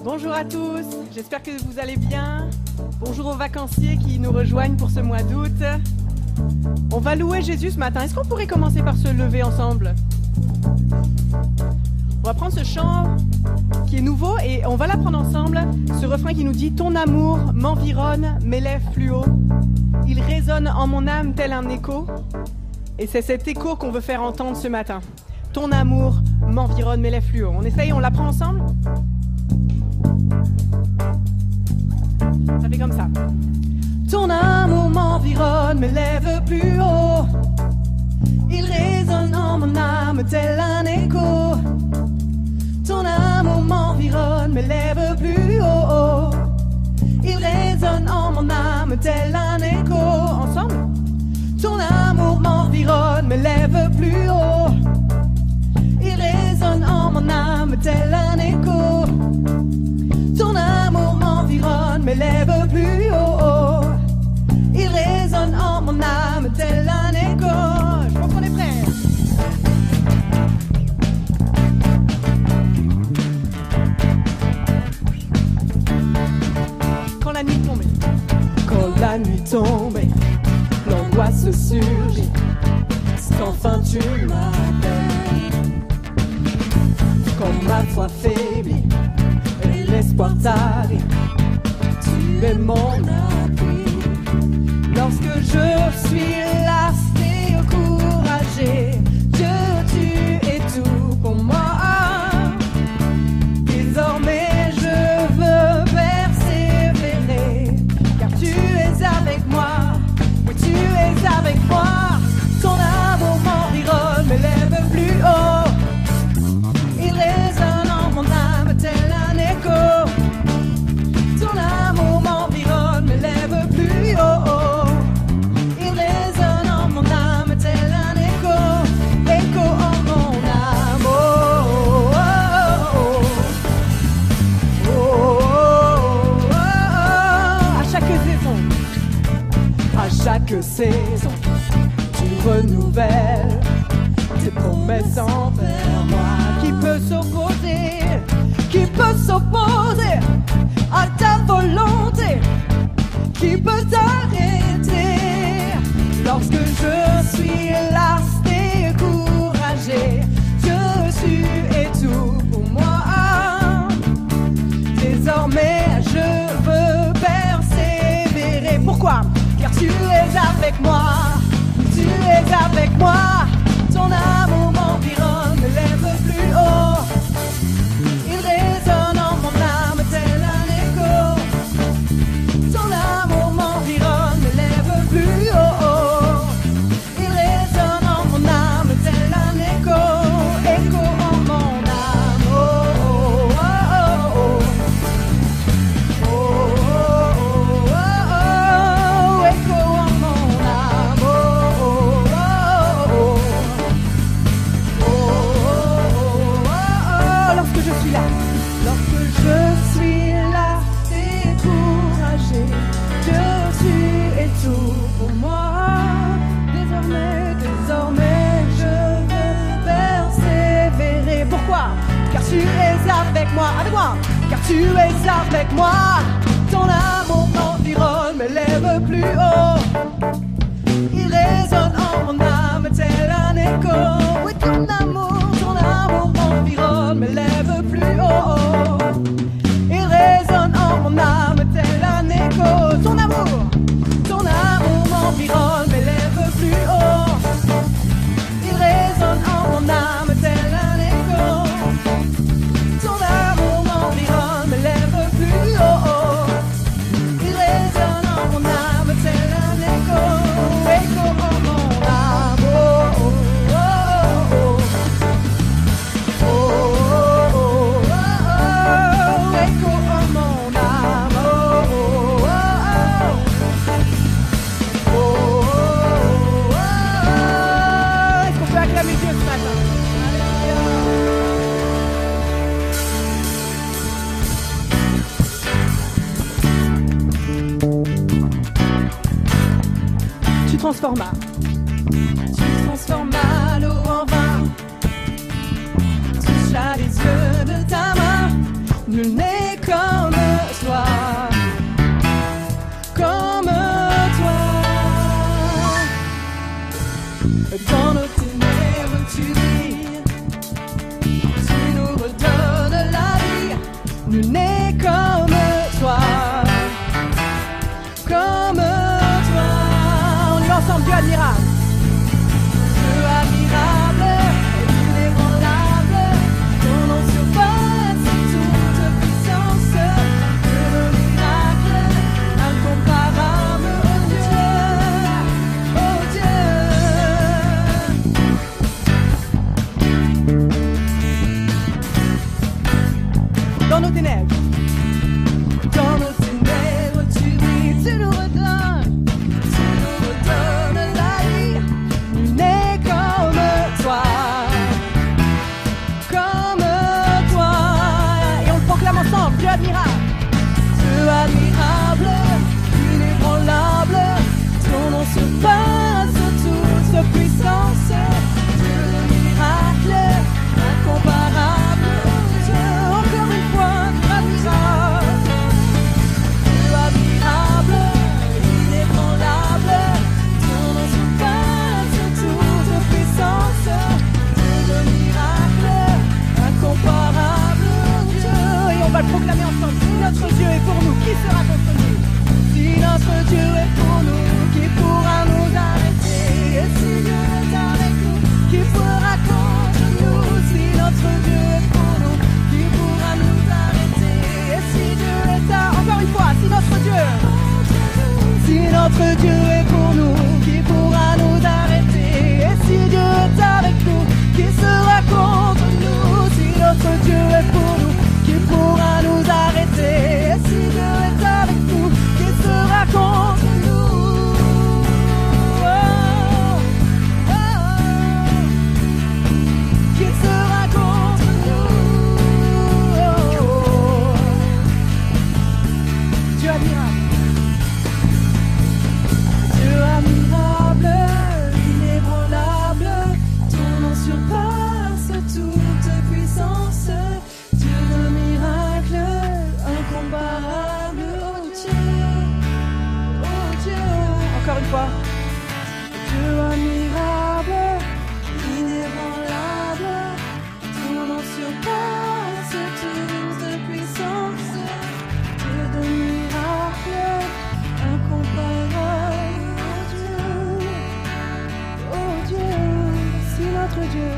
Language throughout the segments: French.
Bonjour à tous, j'espère que vous allez bien. Bonjour aux vacanciers qui nous rejoignent pour ce mois d'août. On va louer Jésus ce matin. Est-ce qu'on pourrait commencer par se lever ensemble? On va prendre ce chant qui est nouveau et on va l'apprendre ensemble. Ce refrain qui nous dit « Ton amour m'environne, m'élève plus haut. Il résonne en mon âme tel un écho. » Et c'est cet écho qu'on veut faire entendre ce matin. « Ton amour m'environne, m'élève plus haut. » On essaye, on l'apprend ensemble? Ça fait comme ça. Ton amour m'environne, m'élève plus haut. Il résonne en mon âme tel un écho. Ton amour m'environne, m'élève plus haut. Il résonne en mon âme tel un écho. Ensemble. Ton amour m'environne, m'élève plus haut. Il résonne en mon âme tel un écho. Ton amour m'environne, m'élève plus haut. Il résonne en mon âme tel un écho. Je pense qu'on est prêts. Quand la nuit tombait, quand la nuit tombait, l'angoisse surgit. C'est qu'enfin tu m'appelles. Quand ma foi faiblit et l'espoir tarit, tu es mon appui. Lorsque je suis lasse et encouragée, Dieu, tu es tout pour moi. Désormais je veux persévérer, car tu es avec moi. Oui, tu es avec moi. Ton amour m'environne, m'élève plus haut. Il résonne en mon âme tel un écho. Ton amour m'environne, m'élève plus haut. Il résonne en mon âme tel un écho. Écho en mon âme. Oh, oh, oh, oh, oh, oh. À chaque saison, tu renouvelles tes promesses envers moi. Qui peut s'opposer? Qui peut s'opposer à ta volonté? Qui peut t'arrêter lorsque je suis lasse et découragée? Dieu, tu es tout pour moi. Désormais, je veux persévérer. Pourquoi? Car tu es avec moi. Tu es avec moi. Ton amour m'environne, m'élève plus haut. Il résonne en mon âme tel un écho. Ton amour m'environne, m'élève plus haut. Il résonne en mon âme tel un écho. Écho en mon âme. Oh, oh, oh, oh. Oh, oh, oh, oh. Écho en mon âme. Oh, oh, oh, oh. Lorsque je suis là, découragée, Dieu, tu es tout pour moi. Désormais, je veux persévérer. Pourquoi? Car tu es avec moi. Avec moi. Car tu es avec moi. Ton amour m'environne, m'élève plus haut. Il résonne en mon âme tel un écho. Oui, ton amour m'environne, m'élève plus haut. Il résonne en mon âme tel un écho. Ton amour m'environne, m'élève plus haut. Il résonne en mon âme tel un écho. Ton amour m'environne, m'élève plus haut. Il résonne en mon âme tel un écho. Écho en mon âme. Oh, oh, oh, oh. Oh, oh, oh, oh. Écho en mon âme. Oh, oh, oh, oh. Oh, oh, oh. Est-ce qu'on peut acclamer Dieu ce matin? Tu transformas l'eau en vin. Touche les yeux de ta main. Nul n'est comme Dieu admirable. Dieu admirable, inébranlable, ton nom surpasse toute puissance. Dieu de miracle, incomparable, oh Dieu, oh Dieu. Dans nos ténèbres, tu brilles, tu nous redonnes la vie. N'est comme toi, et on le proclame ensemble. Dieu admirable, inébranlable, ton nom surpasse toute puissance. Dieu de miracle, incomparable, Dieu, encore une fois, admirable. Dieu admirable, inébranlable, ton nom surpasse toute puissance. Dieu de miracle, incomparable, Dieu. Et on va le proclamer ensemble. Si notre Dieu est pour nous, qui sera contre nous? Si notre Dieu est pour nous, qui pourra nous arrêter? Et si Dieu est avec nous, qui pourra contre nous? Si notre Dieu est pour nous, qui pourra nous arrêter? Et si Dieu est encore une fois, si notre Dieu est pour nous, qui pourra nous arrêter? Et si Dieu est avec nous, qui sera contre nous? Si notre Dieu est pour nous, qui pourra nous arrêter? Et si Dieu est avec nous, qui sera contre nous? Oh, oh, qui sera contre nous? Oh, Dieu admirable. Dieu admirable, inébranlable, ton nom surpasse toute puissance. Dieu de miracle, incomparable, oh Dieu, encore une fois. Dieu admirable, inébranlable, ton nom surpasse toute puissance. Dieu de miracle, incomparable, oh Dieu, si notre Dieu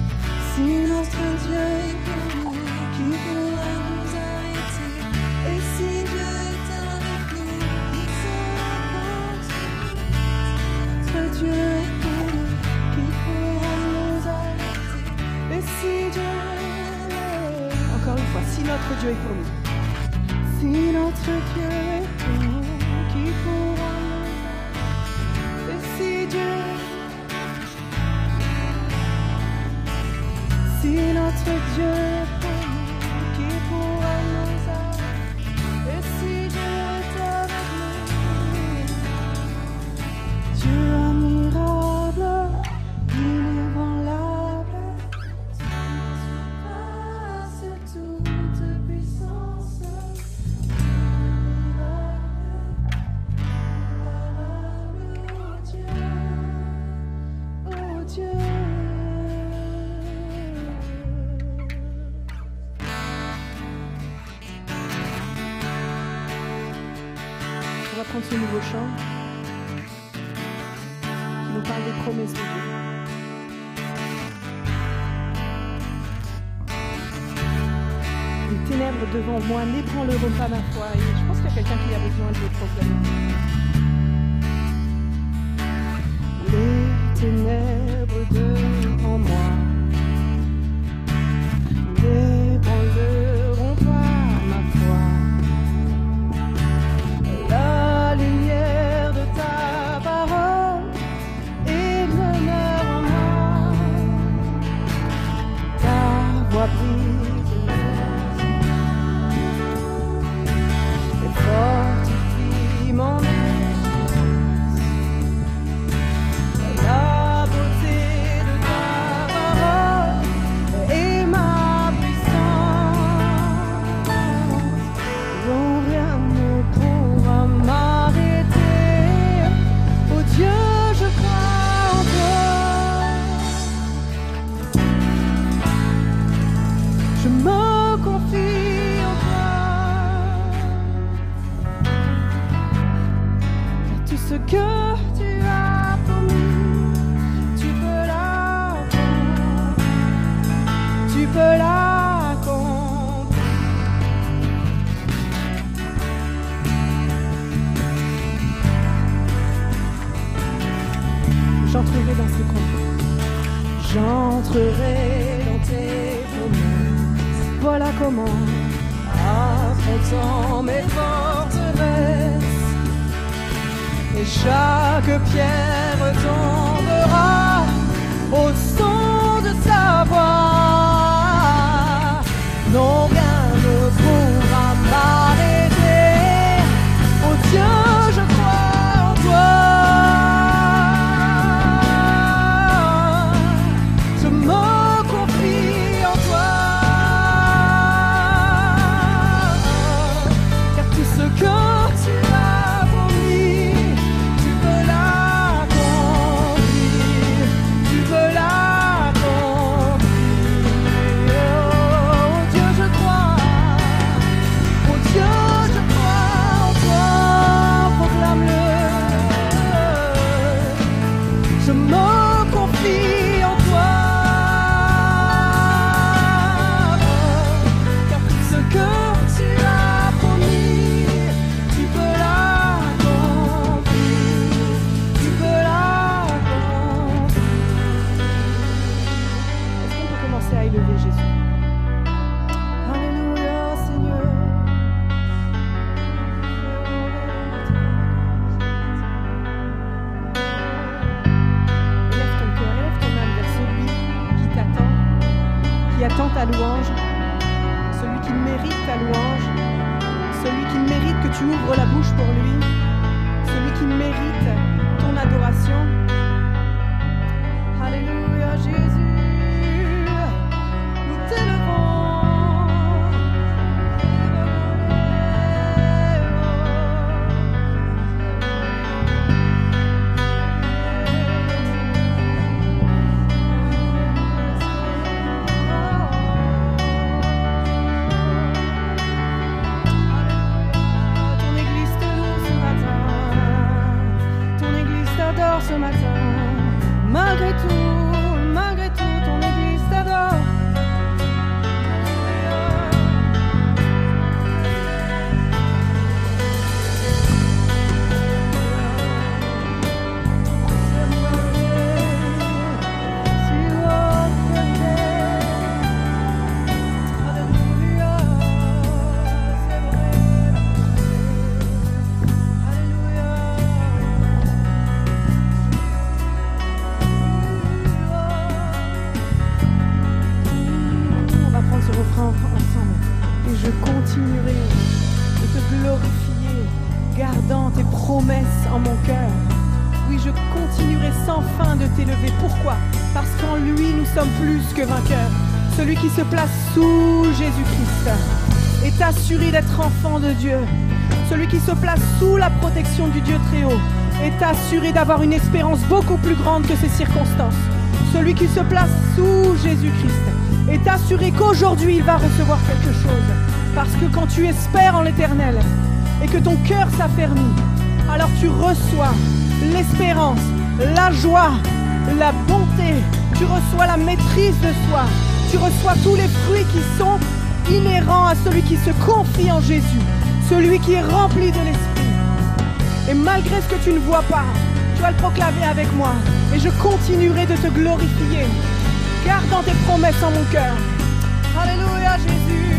est pour nous, qui pourra nous arrêter? Et si Dieu est avec nous, qui sera contre nous? Notre Dieu est pour nous, qui pourra nous arrêter? Et si Dieu encore une fois, si notre Dieu est pour nous, si notre Dieu est pour nous, qui pourra nous arrêter? Et si Dieu, si notre Dieu est pour nous, qui pourra nous arrêter? Et si Dieu est avec nous? Dieu admirable, inébranlable, surpasse toute puissance. Oh Dieu. On va prendre ce nouveau chant qui nous parle des promesses de Dieu. Les ténèbres devant moi n'ébranleront pas ma foi. Et je pense qu'il y a quelqu'un qui a besoin de le proclamer. Les ténèbres devant moi n'ébranleront pas ma foi. La lumière de ta parole demeure en moi. Ta voix brise et fortifie mon espérance. La J'entrerai dans ses promesses. J'entrerai dans tes promesses. Voilà comment, affrontant mes forteresses. Et chaque pierre tombera au son de ta voix. Non, rien ne pourra m'arrêter. Oh Dieu, je crois en toi. Je me confie en toi. Car tout ce que tu as promis, tu peux l'accomplir. Tu peux l'accomplir. Oh Dieu, je crois. Oh Dieu, je crois en toi. Proclame-le. Je me confie en toi. Car tout ce que tu as promis, tu peux l'accomplir. Tu peux l'accomplir. Est-ce qu'on peut commencer à élever Jésus? Alléluia, Seigneur. Élève ton cœur, élève ton âme vers celui qui t'attend, qui attend ta louange, celui qui mérite ta louange, celui qui mérite que tu ouvres la bouche pour lui, celui qui mérite ton adoration. Alléluia, Jésus, nous t'élevons. Ton église te loue ce matin, ton église t'adore ce matin. Malgré tout, ton église t'adore. On va prendre ce refrain ensemble. Et je continuerai de te glorifier, gardant tes promesses en mon cœur. Oui, je continuerai sans fin de t'élever. Pourquoi? Parce qu'en lui, nous sommes plus que vainqueurs. Celui qui se place sous Jésus-Christ est assuré d'être enfant de Dieu. Celui qui se place sous la protection du Dieu très haut est assuré d'avoir une espérance beaucoup plus grande que ses circonstances. Celui qui se place sous Jésus-Christ est assuré qu'aujourd'hui il va recevoir quelque chose. Parce que quand tu espères en l'Éternel et que ton cœur s'affermit, alors tu reçois l'espérance, la joie, la bonté, tu reçois la maîtrise de soi, tu reçois tous les fruits qui sont inhérents à celui qui se confie en Jésus, celui qui est rempli de l'Esprit. Et malgré ce que tu ne vois pas, tu vas le proclamer avec moi. Et je continuerai de te glorifier, gardant tes promesses en mon cœur. Alléluia, Jésus.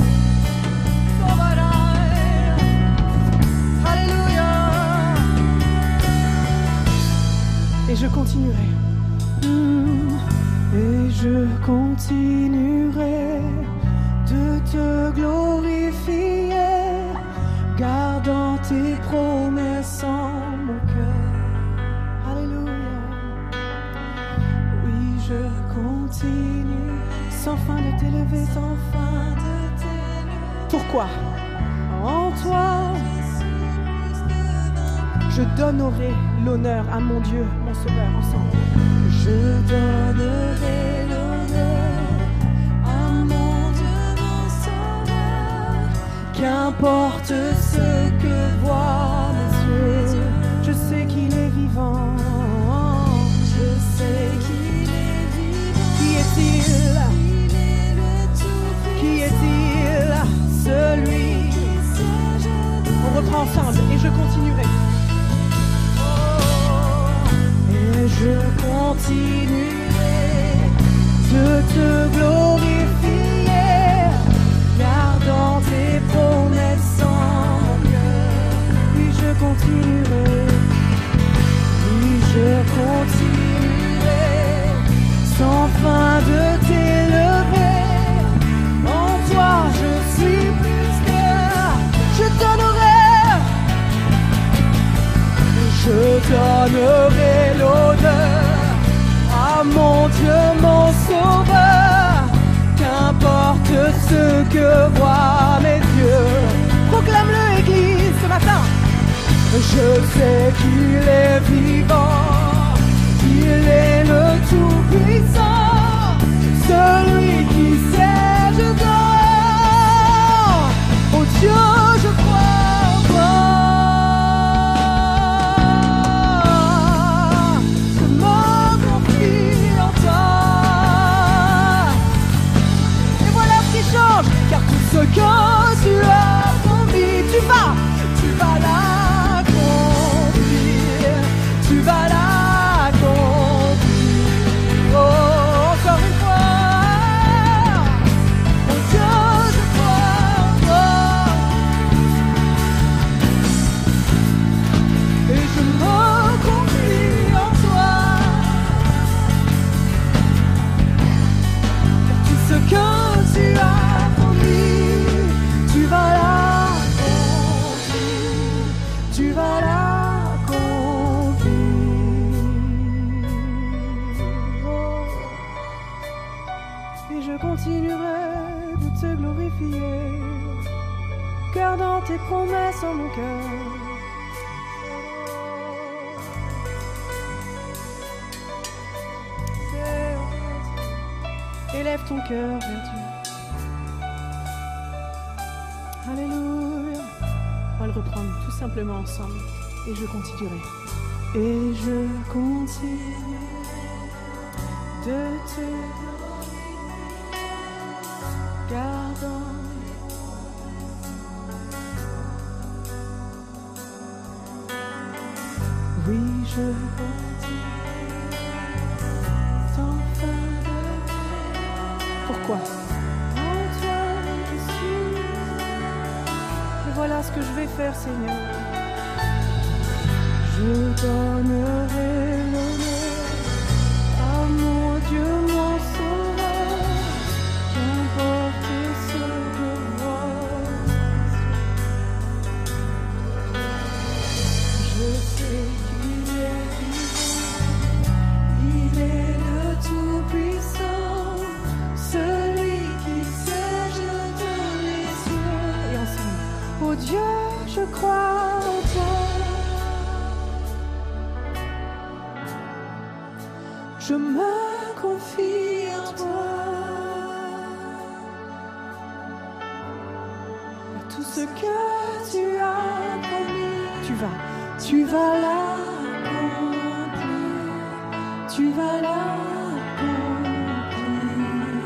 Alléluia. Et je continuerai. Et je continuerai de te glorifier, gardant tes promesses en mon cœur. Alléluia. Oui, je continue sans fin de t'élever, sans fin de t'élever. Pourquoi? En toi, je donnerai l'honneur à mon Dieu, mon Sauveur, ensemble. Je donnerai l'honneur à mon Dieu, mon Sauveur. Qu'importe ce que voient mes yeux, je sais qu'il est vivant. Je sais qu'il est vivant. Qui est-il? Qui est-il? Celui. On reprend ensemble et je continuerai. Et je continuerai de te glorifier, gardant tes promesses en mon cœur. Oui, je continuerai, oui, je continuerai, sans fin de t'élever. En toi, je suis plus que, je donnerai l'honneur à mon Dieu, mon Sauveur. Qu'importe ce que voient mes yeux. Proclame-le, Église, ce matin. Je sais qu'il est vivant, qu'il est le Tout-Puissant, celui qui siège dans. Oh Dieu, je crois en toi. Je me confie en toi. Et voilà ce qui change, car tout ce que tu as promis, tu vas l'accomplir, tu vas l'accomplir. Oh, encore une fois, oh Dieu, je crois en toi, et je me confie en toi, car tout ce que tu as promis, tu vas l'accomplir, tu vas l'accomplir. Oh. Et je continuerai de te glorifier, gardant tes promesses en mon cœur. Élève ton cœur vers Dieu. Alléluia. On va le reprendre tout simplement ensemble. Et je continuerai. Et je continuerai de te gardant. Oui, je continue. Sans fin de... Pourquoi? Antoine, je suis. Et voilà ce que je vais faire, Seigneur. Je donnerai l'honneur à mon Dieu, mon Sauveur. Qu'importe ce que moi. Je sais qu'il est vivant, il est le Tout-Puissant, celui qui siège dans les cieux. Et ensemble, oh Dieu, je crois en toi. Je me confie en toi. Tout ce que tu as promis, tu vas l'accomplir, tu vas l'accomplir.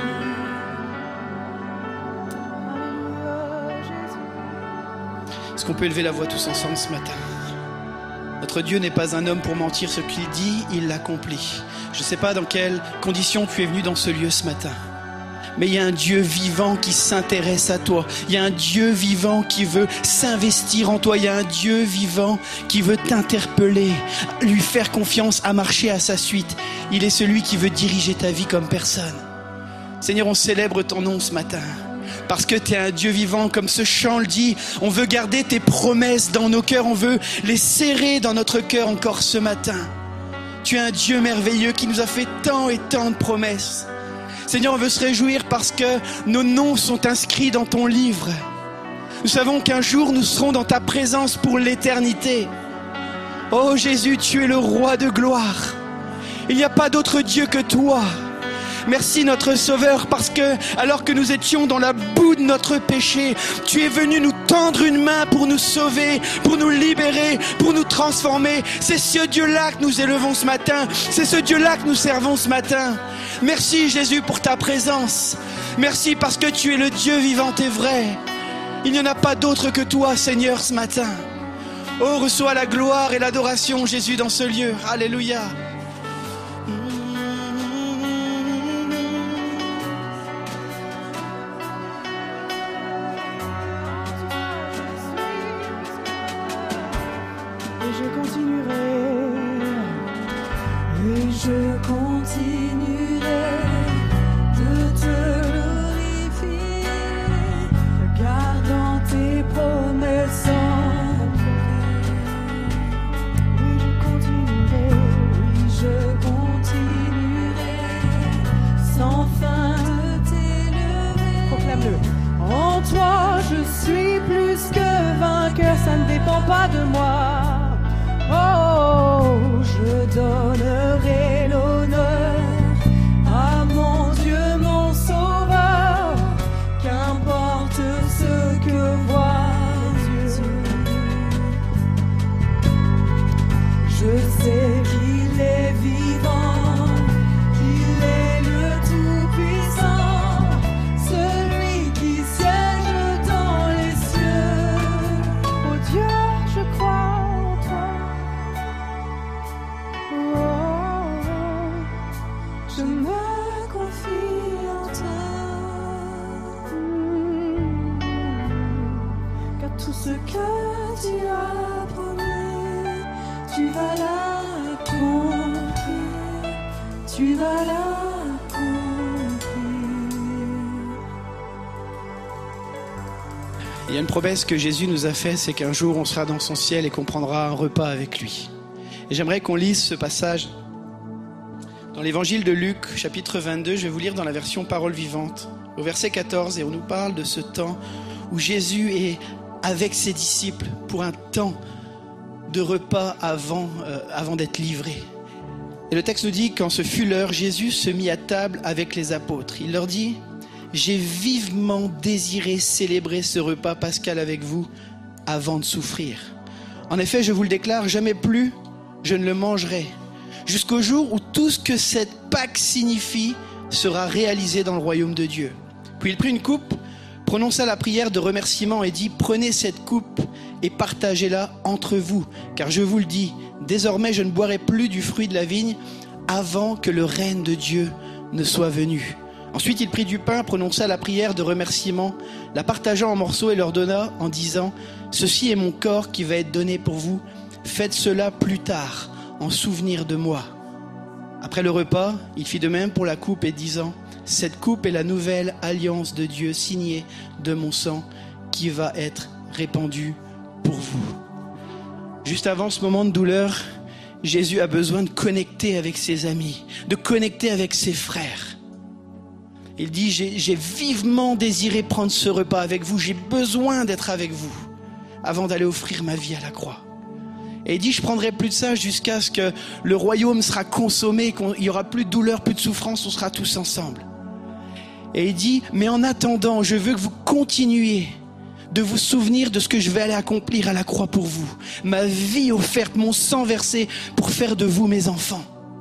Alléluia, Jésus. Est-ce qu'on peut élever la voix tous ensemble ce matin? Notre Dieu n'est pas un homme pour mentir, ce qu'il dit, il l'accomplit. Je ne sais pas dans quelles conditions tu es venu dans ce lieu ce matin, mais il y a un Dieu vivant qui s'intéresse à toi. Il y a un Dieu vivant qui veut s'investir en toi. Il y a un Dieu vivant qui veut t'interpeller, lui faire confiance, à marcher à sa suite. Il est celui qui veut diriger ta vie comme personne. Seigneur, on célèbre ton nom ce matin. Parce que tu es un Dieu vivant, comme ce chant le dit, on veut garder tes promesses dans nos cœurs, on veut les serrer dans notre cœur encore ce matin. Tu es un Dieu merveilleux qui nous a fait tant et tant de promesses. Seigneur, on veut se réjouir parce que nos noms sont inscrits dans ton livre. Nous savons qu'un jour nous serons dans ta présence pour l'éternité. Oh Jésus, tu es le roi de gloire. Il n'y a pas d'autre Dieu que toi. Merci notre Sauveur, parce que alors que nous étions dans la boue de notre péché, tu es venu nous tendre une main pour nous sauver, pour nous libérer, pour nous transformer. C'est ce Dieu-là que nous élevons ce matin, c'est ce Dieu-là que nous servons ce matin. Merci Jésus pour ta présence. Merci parce que tu es le Dieu vivant et vrai. Il n'y en a pas d'autre que toi, Seigneur, ce matin. Oh, reçois la gloire et l'adoration, Jésus, dans ce lieu. Alléluia. continuerai de te glorifier, gardant tes promesses. Je continuerai sans fin de t'élever. Proclame-le. En toi, je suis plus que vainqueur, ça ne dépend pas de moi. Oh, je donnerai l'honneur à mon Dieu, mon Sauveur, qu'importe ce que voient les yeux. Je sais qu'il est vivant, qu'il est le Tout-Puissant, celui qui siège dans les cieux. Oh Dieu, je crois en toi. Oh, je me confie en toi. Car tout ce que tu as promis, tu vas l'accomplir, tu vas l'accomplir. Il y a une promesse que Jésus nous a faite, c'est qu'un jour on sera dans son ciel et qu'on prendra un repas avec lui. Et j'aimerais qu'on lise ce passage dans l'évangile de Luc, chapitre 22. Je vais vous lire dans la version Parole vivante, au verset 14, et on nous parle de ce temps où Jésus est avec ses disciples pour un temps de repas avant d'être livré. Et le texte nous dit, quand ce fut l'heure, Jésus se mit à table avec les apôtres. Il leur dit: j'ai vivement désiré célébrer ce repas pascal avec vous avant de souffrir. En effet, je vous le déclare, jamais plus je ne le mangerai, jusqu'au jour où tout ce que cette Pâque signifie sera réalisé dans le royaume de Dieu. Puis il prit une coupe, prononça la prière de remerciement et dit: prenez cette coupe et partagez-la entre vous, car je vous le dis, désormais je ne boirai plus du fruit de la vigne avant que le règne de Dieu ne soit venu. Ensuite il prit du pain, prononça la prière de remerciement, la partagea en morceaux et leur donna en disant: ceci est mon corps qui va être donné pour vous, faites cela plus tard en souvenir de moi. Après le repas, il fit de même pour la coupe et disant: cette coupe est la nouvelle alliance de Dieu signée de mon sang qui va être répandue pour vous. Juste avant ce moment de douleur, Jésus a besoin de connecter avec ses amis, de connecter avec ses frères. Il dit: j'ai vivement désiré prendre ce repas avec vous, j'ai besoin d'être avec vous avant d'aller offrir ma vie à la croix. Et il dit: je prendrai plus de ça jusqu'à ce que le royaume sera consommé, qu'il n'y aura plus de douleur, plus de souffrance, on sera tous ensemble. Et il dit: mais en attendant, je veux que vous continuiez de vous souvenir de ce que je vais aller accomplir à la croix pour vous. Ma vie offerte, mon sang versé pour faire de vous mes enfants.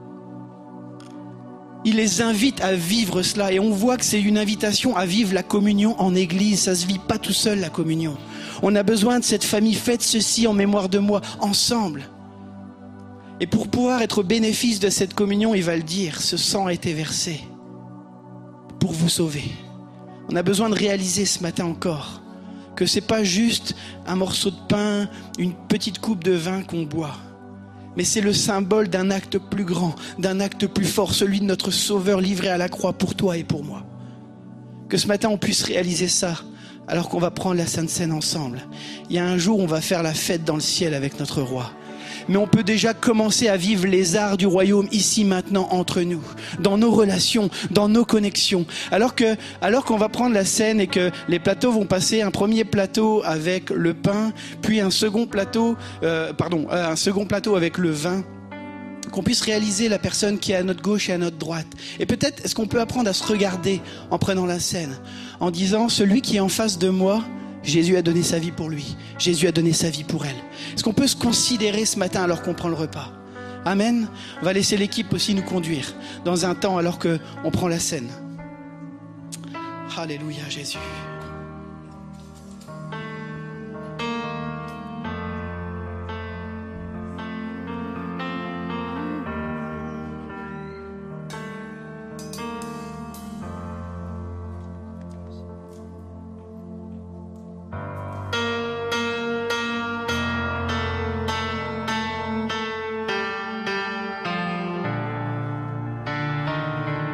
Il les invite à vivre cela, et on voit que c'est une invitation à vivre la communion en église. Ça se vit pas tout seul, la communion. On a besoin de cette famille. Faites ceci en mémoire de moi, ensemble. Et pour pouvoir être au bénéfice de cette communion, il va le dire: ce sang a été versé pour vous sauver. On a besoin de réaliser ce matin encore que c'est pas juste un morceau de pain, une petite coupe de vin qu'on boit, mais c'est le symbole d'un acte plus grand, d'un acte plus fort, celui de notre Sauveur livré à la croix pour toi et pour moi. Que ce matin on puisse réaliser ça, alors qu'on va prendre la Sainte Seine ensemble. Il y a un jour où on va faire la fête dans le ciel avec notre roi. Mais on peut déjà commencer à vivre les arts du royaume ici maintenant entre nous, dans nos relations, dans nos connexions. Alors qu'on va prendre la scène et que les plateaux vont passer, un premier plateau avec le pain, puis un second plateau avec le vin, qu'on puisse réaliser la personne qui est à notre gauche et à notre droite. Et peut-être est-ce qu'on peut apprendre à se regarder en prenant la scène, en disant: celui qui est en face de moi, Jésus a donné sa vie pour lui. Jésus a donné sa vie pour elle. Est-ce qu'on peut se considérer ce matin alors qu'on prend le repas? Amen. On va laisser l'équipe aussi nous conduire dans un temps alors qu'on prend la scène. Alléluia, Jésus.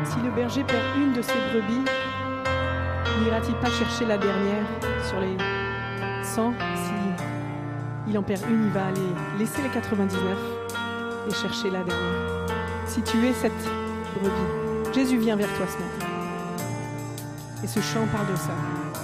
Si le berger perd une de ses brebis, n'ira-t-il pas chercher la dernière sur les 100? Si il en perd une, il va aller laisser les 99 et chercher la dernière. Si tu es cette brebis, Jésus vient vers toi ce matin. Et ce chant parle de ça.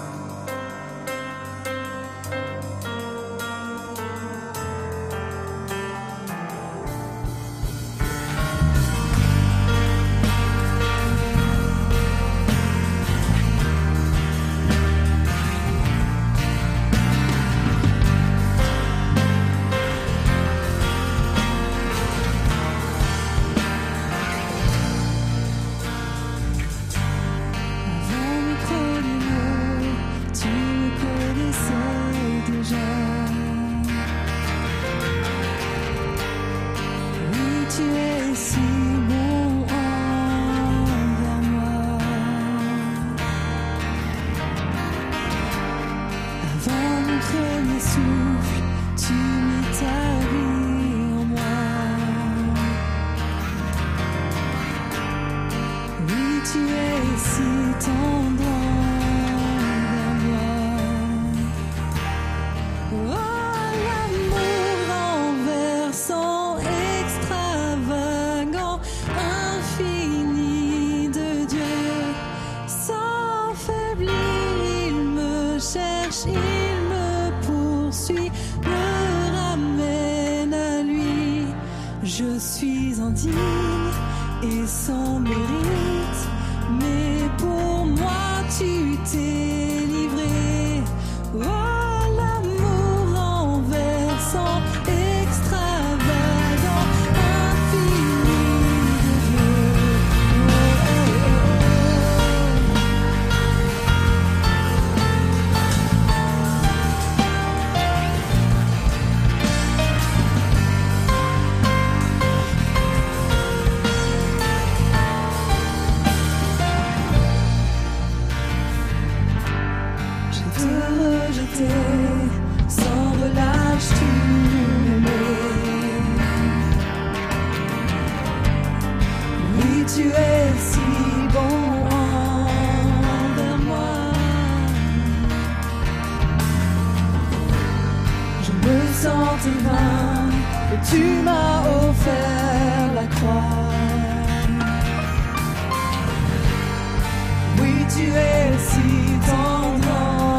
Je suis indigne et sans mérite, mais pour moi tu t'es livré. Oh, l'amour renversant, extravagant, infini de Dieu. Oh, sans relâche tu m'aimais. Oui, tu es si bon envers moi. Je me sentais vain et tu m'as offert la croix. Oui, tu es si tendre.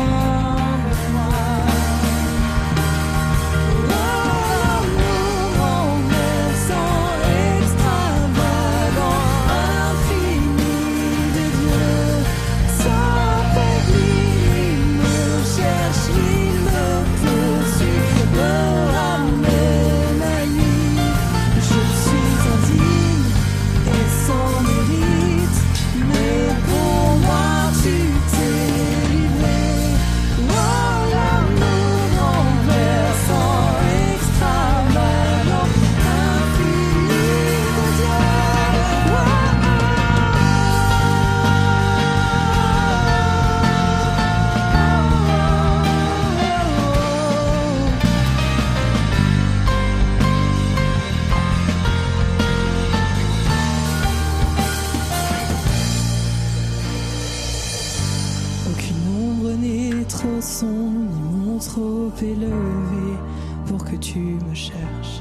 Trop élevé pour que tu me cherches.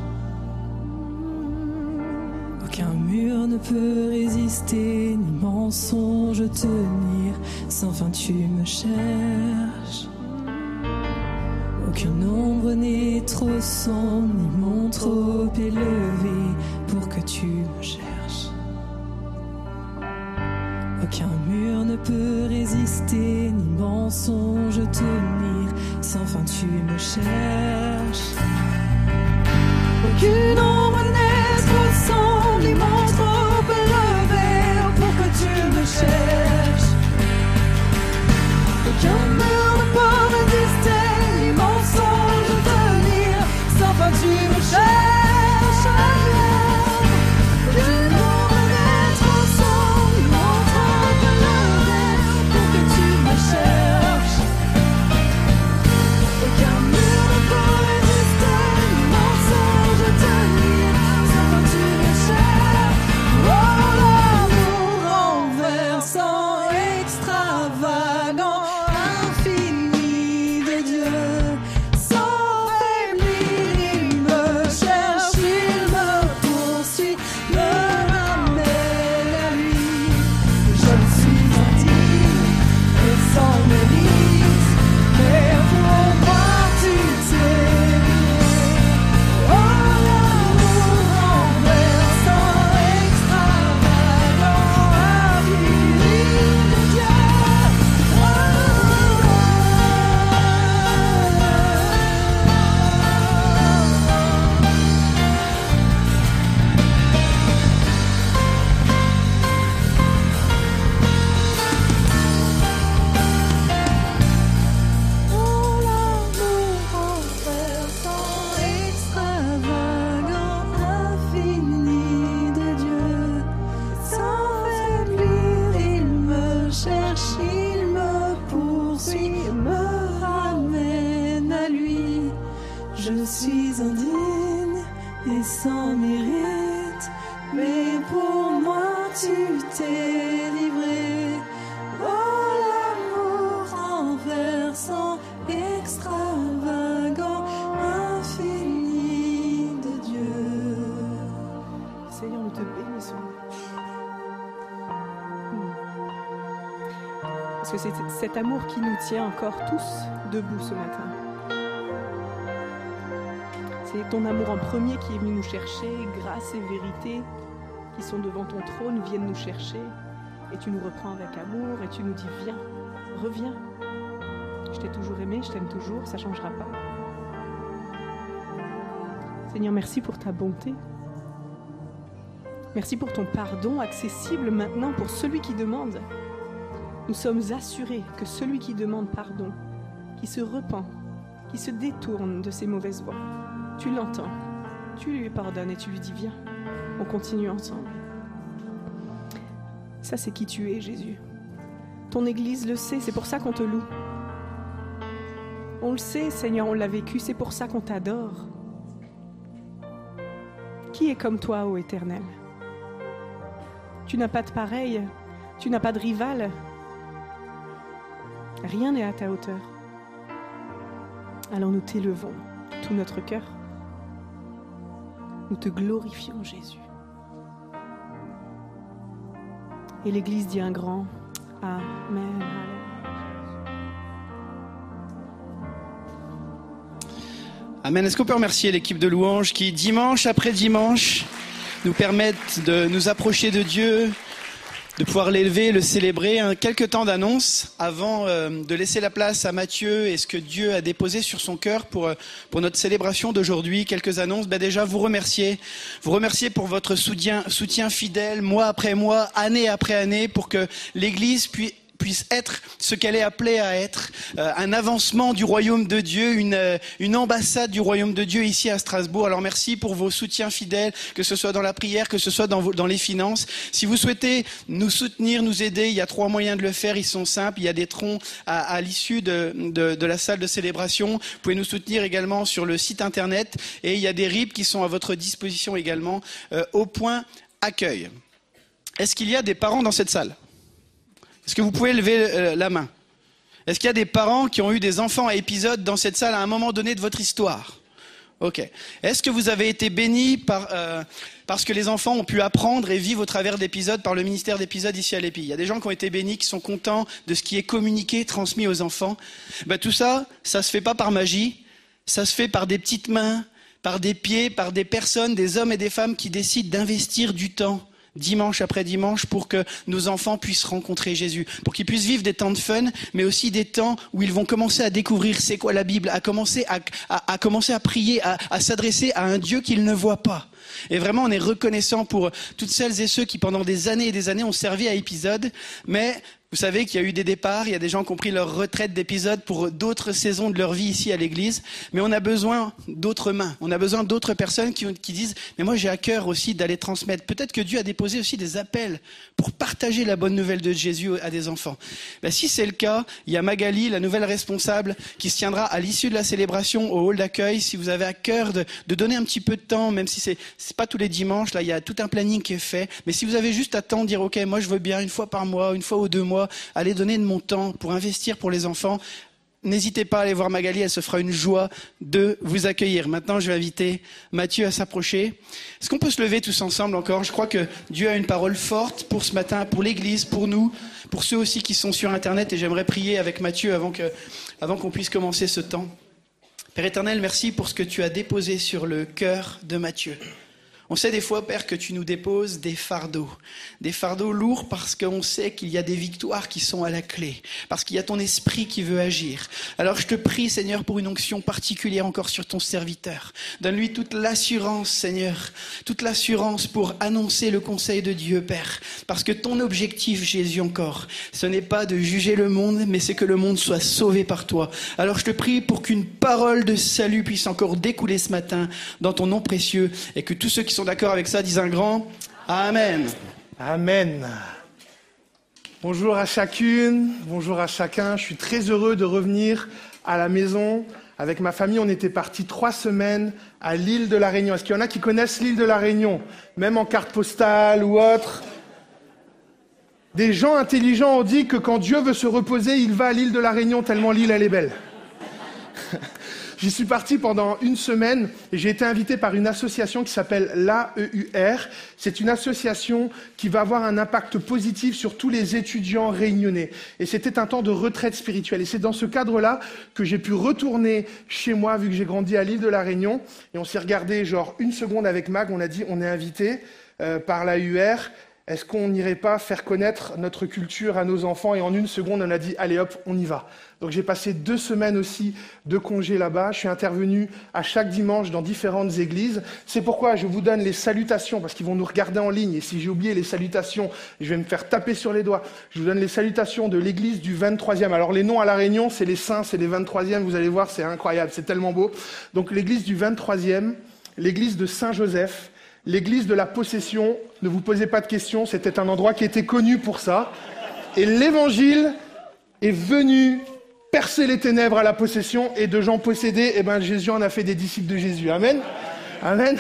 Aucun mur ne peut résister, ni mensonge tenir. Sans fin tu me cherches. Aucun ombre n'est trop sombre, ni mon trop élevé pour que tu me cherches. Aucun mur ne peut résister, ni mensonge tenir. Sans fin tu me cherches. Aucune ombre n'est trop sombre, ni mon trop élevé pour que tu me cherches. Aucun mur ne peut résister, ni mensonge tenir. Sans fin tu me cherches. Aucune ombre n'est trop sombre, ni mon trop élevé pour que tu me cherches. Aucun mur ne peut résister, ni mensonge tenir. Sans fin tu me cherches. tu t'es livré. Oh, l'amour renversant, extravagant, infini de Dieu. Seigneur, nous te bénissons. Parce que c'est cet amour qui nous tient encore tous debout ce matin. C'est ton amour en premier qui est venu nous chercher, grâce et vérité qui sont devant ton trône viennent nous chercher et tu nous reprends avec amour et tu nous dis viens, reviens. Je t'ai toujours aimé, je t'aime toujours, ça ne changera pas. Seigneur, merci pour ta bonté. Merci pour ton pardon accessible maintenant pour celui qui demande. Nous sommes assurés que celui qui demande pardon, qui se repent, qui se détourne de ses mauvaises voies, tu l'entends, tu lui pardonnes et tu lui dis viens, on continue ensemble. Ça c'est qui tu es, Jésus. Ton Église le sait, c'est pour ça qu'on te loue. On le sait, Seigneur, on l'a vécu, c'est pour ça qu'on t'adore. Qui est comme toi, ô Éternel? Tu n'as pas de pareil, tu n'as pas de rival. Rien n'est à ta hauteur. Alors nous t'élevons, tout notre cœur. Nous te glorifions, Jésus. Et l'Église dit un grand Amen. Amen. Est-ce qu'on peut remercier l'équipe de louanges qui, dimanche après dimanche, nous permettent de nous approcher de Dieu, de pouvoir l'élever, le célébrer. Quelques temps d'annonce avant de laisser la place à Mathieu et ce que Dieu a déposé sur son cœur pour notre célébration d'aujourd'hui. Quelques annonces. Déjà, vous remercier pour votre soutien fidèle, mois après mois, année après année, pour que l'Église puisse être ce qu'elle est appelée à être, un avancement du royaume de Dieu, une ambassade du royaume de Dieu ici à Strasbourg. Alors merci pour vos soutiens fidèles, que ce soit dans la prière, que ce soit dans les finances. Si vous souhaitez nous soutenir, nous aider, il y a 3 moyens de le faire, ils sont simples. Il y a des troncs à l'issue de la salle de célébration. Vous pouvez nous soutenir également sur le site internet et il y a des RIB qui sont à votre disposition également au point accueil. Est-ce qu'il y a des parents dans cette salle ? Est-ce que vous pouvez lever la main? Est-ce qu'il y a des parents qui ont eu des enfants à épisode dans cette salle à un moment donné de votre histoire? Ok. Est-ce que vous avez été bénis parce que les enfants ont pu apprendre et vivre au travers d'épisodes par le ministère d'épisodes ici à l'EPI? Il y a des gens qui ont été bénis, qui sont contents de ce qui est communiqué, transmis aux enfants. Tout ça se fait pas par magie. Ça se fait par des petites mains, par des pieds, par des personnes, des hommes et des femmes qui décident d'investir du temps dimanche après dimanche pour que nos enfants puissent rencontrer Jésus, pour qu'ils puissent vivre des temps de fun, mais aussi des temps où ils vont commencer à découvrir c'est quoi la Bible, à commencer à prier, à s'adresser à un Dieu qu'ils ne voient pas. Et vraiment, on est reconnaissant pour toutes celles et ceux qui, pendant des années et des années, ont servi à épisode, mais vous savez qu'il y a eu des départs, il y a des gens qui ont pris leur retraite d'épisode pour d'autres saisons de leur vie ici à l'église, mais on a besoin d'autres mains, on a besoin d'autres personnes qui disent « mais moi j'ai à cœur aussi d'aller transmettre ». Peut-être que Dieu a déposé aussi des appels pour partager la bonne nouvelle de Jésus à des enfants. Si c'est le cas, il y a Magali, la nouvelle responsable, qui se tiendra à l'issue de la célébration au hall d'accueil. Si vous avez à cœur de donner un petit peu de temps, même si c'est pas tous les dimanches, là il y a tout un planning qui est fait, mais si vous avez juste à temps de dire « ok, moi je veux bien une fois par mois, une fois ou 2 mois, aller donner de mon temps pour investir pour les enfants », n'hésitez pas à aller voir Magali, elle se fera une joie de vous accueillir. Maintenant, je vais inviter Mathieu à s'approcher. Est-ce qu'on peut se lever tous ensemble encore? Je crois que Dieu a une parole forte pour ce matin, pour l'Église, pour nous, pour ceux aussi qui sont sur Internet, et j'aimerais prier avec Mathieu avant qu'on puisse commencer ce temps. Père éternel, merci pour ce que tu as déposé sur le cœur de Mathieu. On sait des fois, Père, que tu nous déposes des fardeaux lourds parce qu'on sait qu'il y a des victoires qui sont à la clé, parce qu'il y a ton esprit qui veut agir. Alors je te prie, Seigneur, pour une onction particulière encore sur ton serviteur. Donne-lui toute l'assurance, Seigneur, toute l'assurance pour annoncer le conseil de Dieu, Père. Parce que ton objectif, Jésus, encore, ce n'est pas de juger le monde, mais c'est que le monde soit sauvé par toi. Alors je te prie pour qu'une parole de salut puisse encore découler ce matin dans ton nom précieux, et que tous ceux qui sont d'accord avec ça disent un grand Amen. Amen. Bonjour à chacune, bonjour à chacun. Je suis très heureux de revenir à la maison. Avec ma famille, on était partis 3 semaines à l'île de la Réunion. Est-ce qu'il y en a qui connaissent l'île de la Réunion? Même en carte postale ou autre? Des gens intelligents ont dit que quand Dieu veut se reposer, il va à l'île de la Réunion tellement l'île, elle est belle. J'y suis parti pendant une semaine et j'ai été invité par une association qui s'appelle l'AEUR. C'est une association qui va avoir un impact positif sur tous les étudiants réunionnais. Et c'était un temps de retraite spirituelle. Et c'est dans ce cadre-là que j'ai pu retourner chez moi, vu que j'ai grandi à l'île de la Réunion. Et on s'est regardé genre une seconde avec Mag, on a dit on est invité par l'AEUR. Est-ce qu'on n'irait pas faire connaître notre culture à nos enfants? Et en une seconde, on a dit, allez hop, on y va. Donc j'ai passé 2 semaines aussi de congé là-bas. Je suis intervenu à chaque dimanche dans différentes églises. C'est pourquoi je vous donne les salutations, parce qu'ils vont nous regarder en ligne. Et si j'ai oublié les salutations, je vais me faire taper sur les doigts. Je vous donne les salutations de l'église du 23e. Alors les noms à La Réunion, c'est les saints, c'est les 23e. Vous allez voir, c'est incroyable, c'est tellement beau. Donc l'église du 23e, l'église de Saint-Joseph, l'église de la Possession, ne vous posez pas de questions, c'était un endroit qui était connu pour ça. Et l'évangile est venu percer les ténèbres à la Possession, et de gens possédés, Jésus en a fait des disciples de Jésus. Amen. Amen.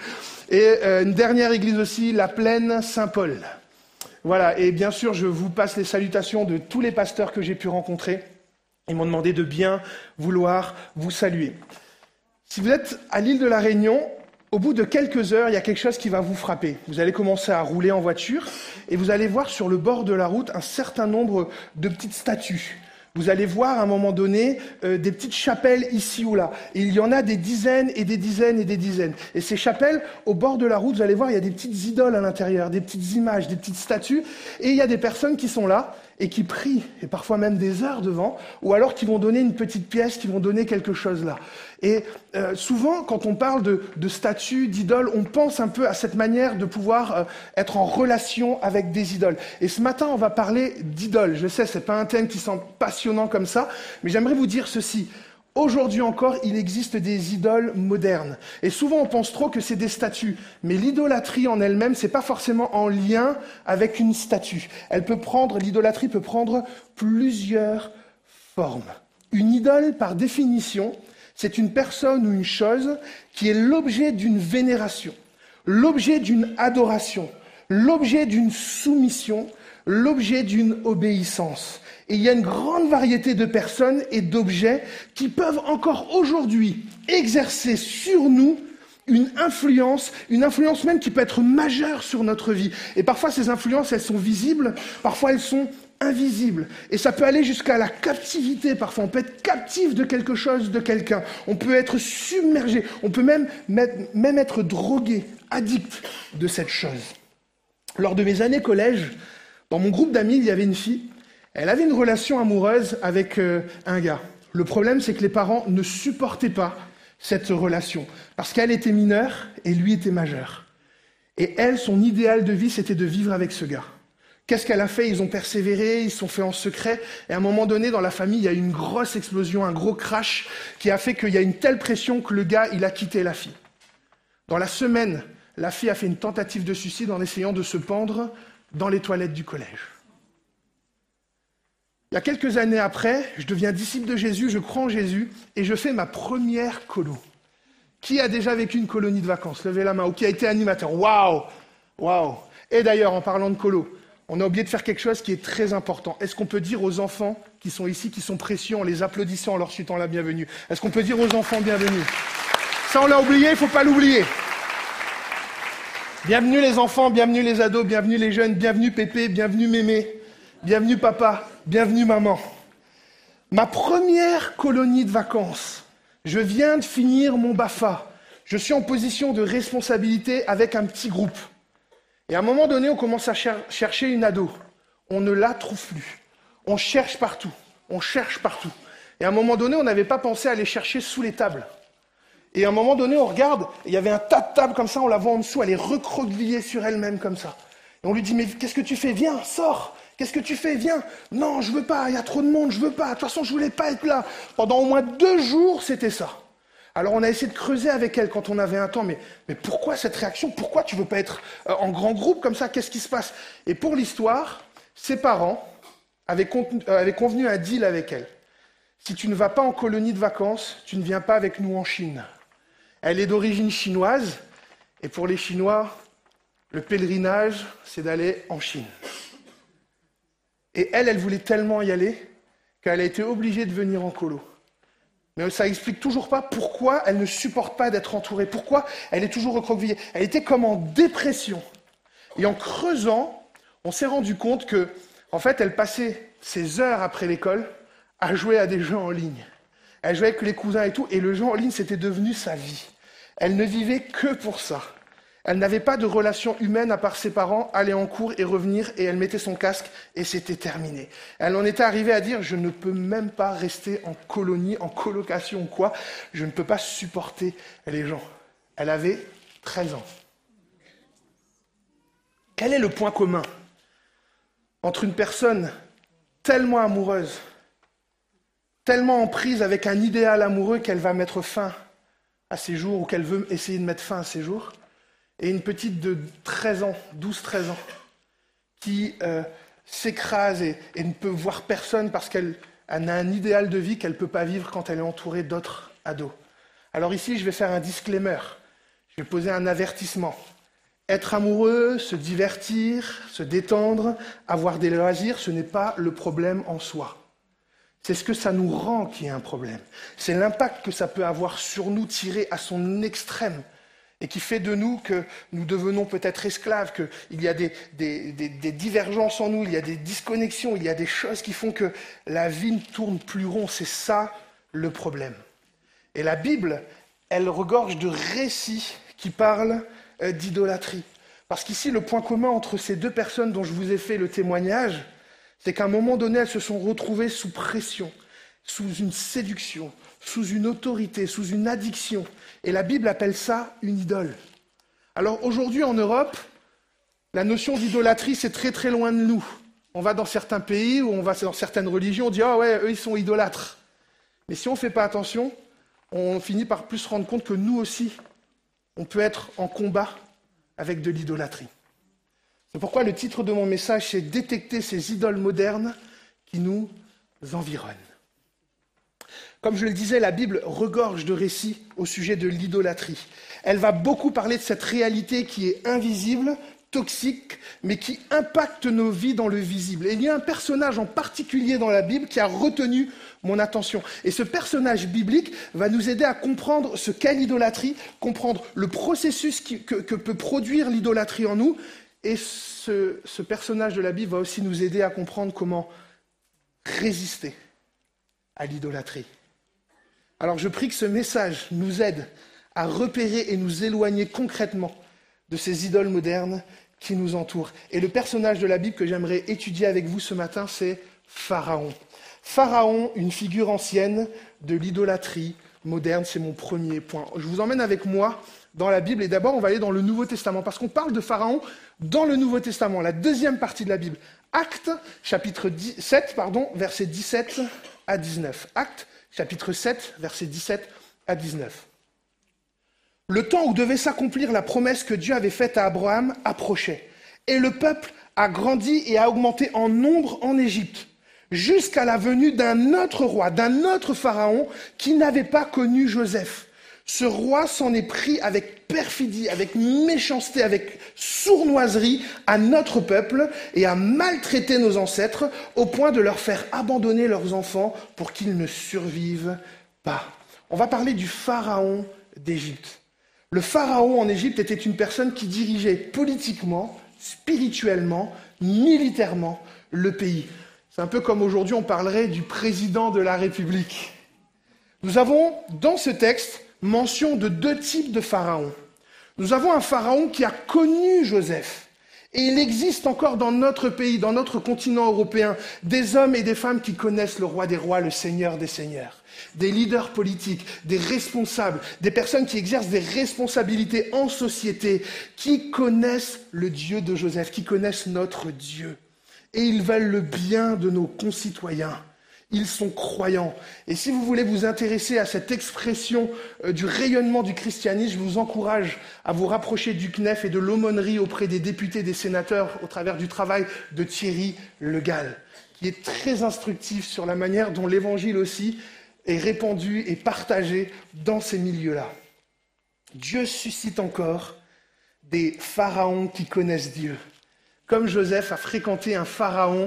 Et une dernière église aussi, la Plaine Saint-Paul. Voilà, et bien sûr, je vous passe les salutations de tous les pasteurs que j'ai pu rencontrer. Ils m'ont demandé de bien vouloir vous saluer. Si vous êtes à l'île de la Réunion, au bout de quelques heures, il y a quelque chose qui va vous frapper. Vous allez commencer à rouler en voiture et vous allez voir sur le bord de la route un certain nombre de petites statues. Vous allez voir à un moment donné des petites chapelles ici ou là. Et il y en a des dizaines et des dizaines et des dizaines. Et ces chapelles, au bord de la route, vous allez voir, il y a des petites idoles à l'intérieur, des petites images, des petites statues. Et il y a des personnes qui sont là et qui prient, et parfois même des heures devant, ou alors qui vont donner une petite pièce, qui vont donner quelque chose là. Et souvent, quand on parle de statues, d'idoles, on pense un peu à cette manière de pouvoir être en relation avec des idoles. Et ce matin, on va parler d'idoles. Je sais, c'est pas un thème qui semble passionnant comme ça, mais j'aimerais vous dire ceci. Aujourd'hui encore, il existe des idoles modernes. Et souvent, on pense trop que c'est des statues. Mais l'idolâtrie en elle-même, c'est pas forcément en lien avec une statue. L'idolâtrie peut prendre plusieurs formes. Une idole, par définition, c'est une personne ou une chose qui est l'objet d'une vénération, l'objet d'une adoration, l'objet d'une soumission, l'objet d'une obéissance. Et il y a une grande variété de personnes et d'objets qui peuvent encore aujourd'hui exercer sur nous une influence même qui peut être majeure sur notre vie. Et parfois ces influences, elles sont visibles, parfois elles sont invisibles. Et ça peut aller jusqu'à la captivité parfois. On peut être captif de quelque chose, de quelqu'un. On peut être submergé. On peut même être drogué, addict de cette chose. Lors de mes années collège, dans mon groupe d'amis, il y avait une fille. Elle avait une relation amoureuse avec un gars. Le problème, c'est que les parents ne supportaient pas cette relation, parce qu'elle était mineure et lui était majeur. Et elle, son idéal de vie, c'était de vivre avec ce gars. Qu'est-ce qu'elle a fait? Ils ont persévéré, ils se sont fait en secret, et à un moment donné, dans la famille, il y a eu une grosse explosion, un gros crash, qui a fait qu'il y a une telle pression que le gars, il a quitté la fille. Dans la semaine, la fille a fait une tentative de suicide en essayant de se pendre dans les toilettes du collège. Il y a quelques années après, je deviens disciple de Jésus, je crois en Jésus, et je fais ma première colo. Qui a déjà vécu une colonie de vacances? Levez la main. Ou qui a été animateur? Waouh! Waouh! Et d'ailleurs, en parlant de colo, on a oublié de faire quelque chose qui est très important. Est-ce qu'on peut dire aux enfants qui sont ici, qui sont précieux, en les applaudissant, en leur souhaitant la bienvenue? Est-ce qu'on peut dire aux enfants bienvenue? Ça, on l'a oublié, il ne faut pas l'oublier. Bienvenue les enfants, bienvenue les ados, bienvenue les jeunes, bienvenue Pépé, bienvenue Mémé, bienvenue papa, bienvenue maman. Ma première colonie de vacances, je viens de finir mon BAFA. Je suis en position de responsabilité avec un petit groupe. Et à un moment donné, on commence à chercher une ado. On ne la trouve plus. On cherche partout. On cherche partout. Et à un moment donné, on n'avait pas pensé à aller chercher sous les tables. Et à un moment donné, on regarde, il y avait un tas de tables comme ça, on la voit en dessous, elle est recroquevillée sur elle-même comme ça. Et on lui dit, mais qu'est-ce que tu fais? Viens, sors. Qu'est-ce que tu fais? Viens. Non, je veux pas, il y a trop de monde, je veux pas. De toute façon, je voulais pas être là. Pendant au moins 2 jours, c'était ça. Alors on a essayé de creuser avec elle quand on avait un temps, mais pourquoi cette réaction? Pourquoi tu veux pas être en grand groupe comme ça? Qu'est-ce qui se passe? Et pour l'histoire, ses parents avaient convenu un deal avec elle. Si tu ne vas pas en colonie de vacances, tu ne viens pas avec nous en Chine. Elle est d'origine chinoise, et pour les Chinois, le pèlerinage, c'est d'aller en Chine. Et elle voulait tellement y aller qu'elle a été obligée de venir en colo. Mais ça explique toujours pas pourquoi elle ne supporte pas d'être entourée, pourquoi elle est toujours recroquevillée. Elle était comme en dépression. Et en creusant, on s'est rendu compte que, en fait, elle passait ses heures après l'école à jouer à des jeux en ligne. Elle jouait avec les cousins et tout, et le jeu en ligne, c'était devenu sa vie. Elle ne vivait que pour ça. Elle n'avait pas de relation humaine à part ses parents, aller en cours et revenir, et elle mettait son casque, et c'était terminé. Elle en était arrivée à dire « Je ne peux même pas rester en colonie, en colocation ou quoi, je ne peux pas supporter les gens. » Elle avait 13 ans. Quel est le point commun entre une personne tellement amoureuse, tellement en prise avec un idéal amoureux qu'elle va mettre fin à ses jours, ou qu'elle veut essayer de mettre fin à ses jours, et une petite de 13 ans, 12-13 ans, qui s'écrase et ne peut voir personne parce qu'elle a un idéal de vie qu'elle ne peut pas vivre quand elle est entourée d'autres ados. Alors ici, je vais faire un disclaimer, je vais poser un avertissement. Être amoureux, se divertir, se détendre, avoir des loisirs, ce n'est pas le problème en soi. C'est ce que ça nous rend qui est un problème. C'est l'impact que ça peut avoir sur nous tiré à son extrême et qui fait de nous que nous devenons peut-être esclaves, qu'il y a des divergences en nous, il y a des disconnexions, il y a des choses qui font que la vie ne tourne plus rond. C'est ça le problème. Et la Bible, elle regorge de récits qui parlent d'idolâtrie. Parce qu'ici, le point commun entre ces deux personnes dont je vous ai fait le témoignage, c'est qu'à un moment donné, elles se sont retrouvées sous pression, sous une séduction, sous une autorité, sous une addiction. Et la Bible appelle ça une idole. Alors aujourd'hui en Europe, la notion d'idolâtrie, c'est très très loin de nous. On va dans certains pays ou on va dans certaines religions, on dit « Ah ouais, eux ils sont idolâtres ». Mais si on ne fait pas attention, on finit par plus se rendre compte que nous aussi, on peut être en combat avec de l'idolâtrie. C'est pourquoi le titre de mon message, c'est « Détecter ces idoles modernes qui nous environnent ». Comme je le disais, la Bible regorge de récits au sujet de l'idolâtrie. Elle va beaucoup parler de cette réalité qui est invisible, toxique, mais qui impacte nos vies dans le visible. Et il y a un personnage en particulier dans la Bible qui a retenu mon attention. Et ce personnage biblique va nous aider à comprendre ce qu'est l'idolâtrie, comprendre le processus que peut produire l'idolâtrie en nous. Et ce personnage de la Bible va aussi nous aider à comprendre comment résister à l'idolâtrie. Alors je prie que ce message nous aide à repérer et nous éloigner concrètement de ces idoles modernes qui nous entourent. Et le personnage de la Bible que j'aimerais étudier avec vous ce matin, c'est Pharaon. Pharaon, une figure ancienne de l'idolâtrie moderne, c'est mon premier point. Je vous emmène avec moi dans la Bible et d'abord on va aller dans le Nouveau Testament parce qu'on parle de Pharaon dans le Nouveau Testament, la deuxième partie de la Bible. Actes, chapitre 7, versets 17 à 19. Actes, chapitre 7, versets 17 à 19. Le temps où devait s'accomplir la promesse que Dieu avait faite à Abraham approchait. Et le peuple a grandi et a augmenté en nombre en Égypte, jusqu'à la venue d'un autre roi, d'un autre pharaon qui n'avait pas connu Joseph. Ce roi s'en est pris avec perfidie, avec méchanceté, avec sournoiserie à notre peuple et a maltraité nos ancêtres au point de leur faire abandonner leurs enfants pour qu'ils ne survivent pas. On va parler du pharaon d'Égypte. Le pharaon en Égypte était une personne qui dirigeait politiquement, spirituellement, militairement le pays. C'est un peu comme aujourd'hui on parlerait du président de la République. Nous avons dans ce texte mention de deux types de pharaons. Nous avons un pharaon qui a connu Joseph. Et il existe encore dans notre pays, dans notre continent européen, des hommes et des femmes qui connaissent le roi des rois, le seigneur des seigneurs. Des leaders politiques, des responsables, des personnes qui exercent des responsabilités en société, qui connaissent le Dieu de Joseph, qui connaissent notre Dieu. Et ils veulent le bien de nos concitoyens. Ils sont croyants. Et si vous voulez vous intéresser à cette expression du rayonnement du christianisme, je vous encourage à vous rapprocher du CNEF et de l'aumônerie auprès des députés et des sénateurs au travers du travail de Thierry Le Gall, qui est très instructif sur la manière dont l'évangile aussi est répandu et partagé dans ces milieux-là. Dieu suscite encore des pharaons qui connaissent Dieu. Comme Joseph a fréquenté un pharaon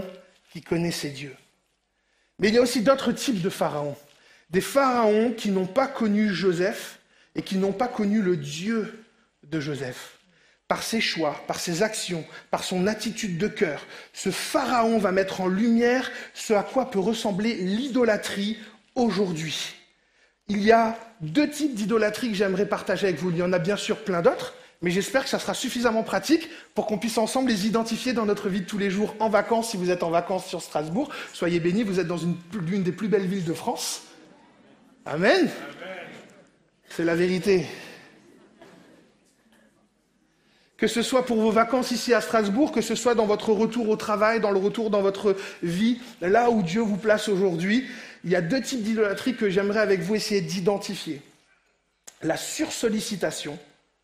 qui connaissait Dieu. Mais il y a aussi d'autres types de pharaons. Des pharaons qui n'ont pas connu Joseph et qui n'ont pas connu le Dieu de Joseph. Par ses choix, par ses actions, par son attitude de cœur, ce pharaon va mettre en lumière ce à quoi peut ressembler l'idolâtrie aujourd'hui. Il y a deux types d'idolâtrie que j'aimerais partager avec vous. Il y en a bien sûr plein d'autres, mais j'espère que ça sera suffisamment pratique pour qu'on puisse ensemble les identifier dans notre vie de tous les jours, en vacances, si vous êtes en vacances sur Strasbourg. Soyez bénis, vous êtes dans l'une des plus belles villes de France. Amen. C'est la vérité. Que ce soit pour vos vacances ici à Strasbourg, que ce soit dans votre retour au travail, dans le retour dans votre vie, là où Dieu vous place aujourd'hui, il y a deux types d'idolâtrie que j'aimerais avec vous essayer d'identifier. La sursollicitation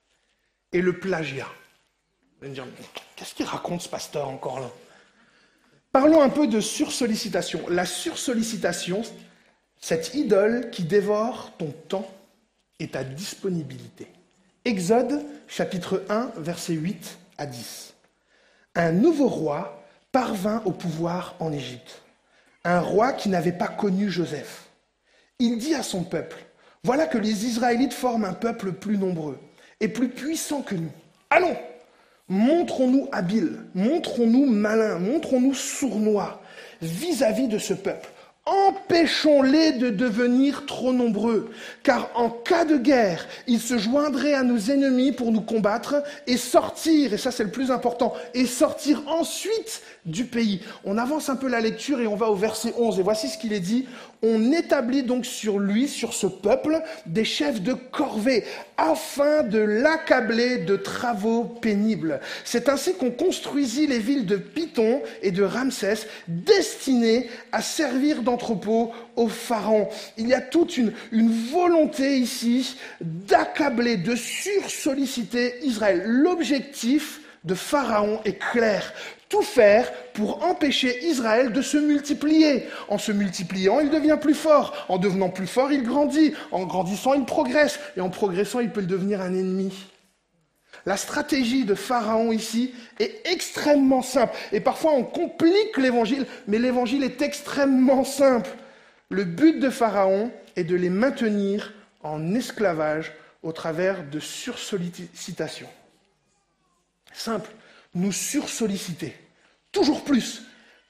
et le plagiat. Vous allez me dire, qu'est-ce qu'il raconte ce pasteur encore là? Parlons un peu de sursollicitation. La sursollicitation, cette idole qui dévore ton temps et ta disponibilité. Exode, chapitre 1, versets 8 à 10. Un nouveau roi parvint au pouvoir en Égypte. Un roi qui n'avait pas connu Joseph. Il dit à son peuple, « Voilà que les Israélites forment un peuple plus nombreux et plus puissant que nous. Allons, montrons-nous habiles, montrons-nous malins, montrons-nous sournois vis-à-vis de ce peuple. Empêchons-les de devenir trop nombreux, car en cas de guerre, ils se joindraient à nos ennemis pour nous combattre et sortir, et ça c'est le plus important, et sortir ensuite du pays. » On avance un peu la lecture et on va au verset 11, et voici ce qu'il est dit. « On établit donc sur lui, sur ce peuple, des chefs de corvée, afin de l'accabler de travaux pénibles. C'est ainsi qu'on construisit les villes de Python et de Ramsès, destinées à servir d'entrepôt au pharaon. » Il y a toute une volonté ici d'accabler, de sursolliciter Israël. L'objectif de Pharaon est clair. Tout faire pour empêcher Israël de se multiplier. En se multipliant, il devient plus fort. En devenant plus fort, il grandit. En grandissant, il progresse. Et en progressant, il peut devenir un ennemi. La stratégie de Pharaon ici est extrêmement simple. Et parfois, on complique l'évangile, mais l'évangile est extrêmement simple. Le but de Pharaon est de les maintenir en esclavage au travers de sursollicitation. Simple, nous sursolliciter. Toujours plus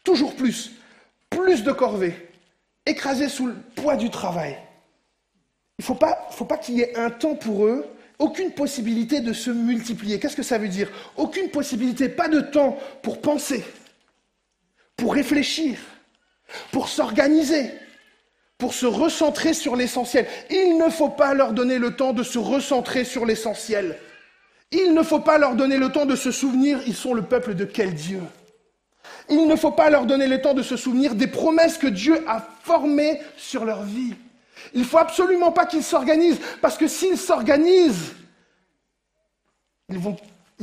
de corvées, écrasés sous le poids du travail. Il ne faut pas qu'il y ait un temps pour eux, aucune possibilité de se multiplier. Qu'est-ce que ça veut dire? Aucune possibilité, pas de temps pour penser, pour réfléchir, pour s'organiser, pour se recentrer sur l'essentiel. Il ne faut pas leur donner le temps de se recentrer sur l'essentiel. Il ne faut pas leur donner le temps de se souvenir, ils sont le peuple de quel Dieu? Il ne faut pas leur donner le temps de se souvenir des promesses que Dieu a formées sur leur vie. Il ne faut absolument pas qu'ils s'organisent, parce que s'ils s'organisent, ils vont,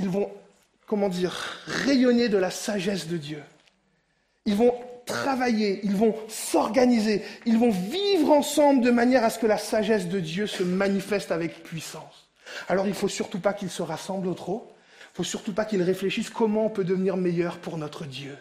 rayonner de la sagesse de Dieu. Ils vont travailler, ils vont s'organiser, ils vont vivre ensemble de manière à ce que la sagesse de Dieu se manifeste avec puissance. Alors il ne faut surtout pas qu'ils se rassemblent trop, il ne faut surtout pas qu'ils réfléchissent comment on peut devenir meilleur pour notre Dieu.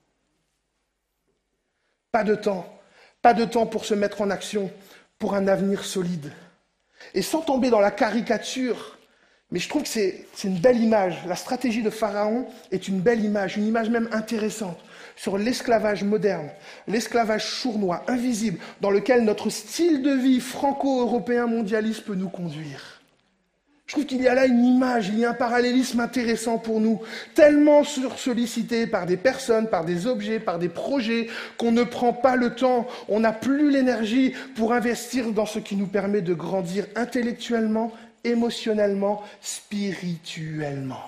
Pas de temps pour se mettre en action pour un avenir solide. Et sans tomber dans la caricature, mais je trouve que c'est une belle image. La stratégie de Pharaon est une belle image, une image même intéressante, sur l'esclavage moderne, l'esclavage sournois, invisible, dans lequel notre style de vie franco-européen mondialiste peut nous conduire. Je trouve qu'il y a là une image, il y a un parallélisme intéressant pour nous, tellement sursollicités par des personnes, par des objets, par des projets, qu'on ne prend pas le temps, on n'a plus l'énergie pour investir dans ce qui nous permet de grandir intellectuellement, émotionnellement, spirituellement.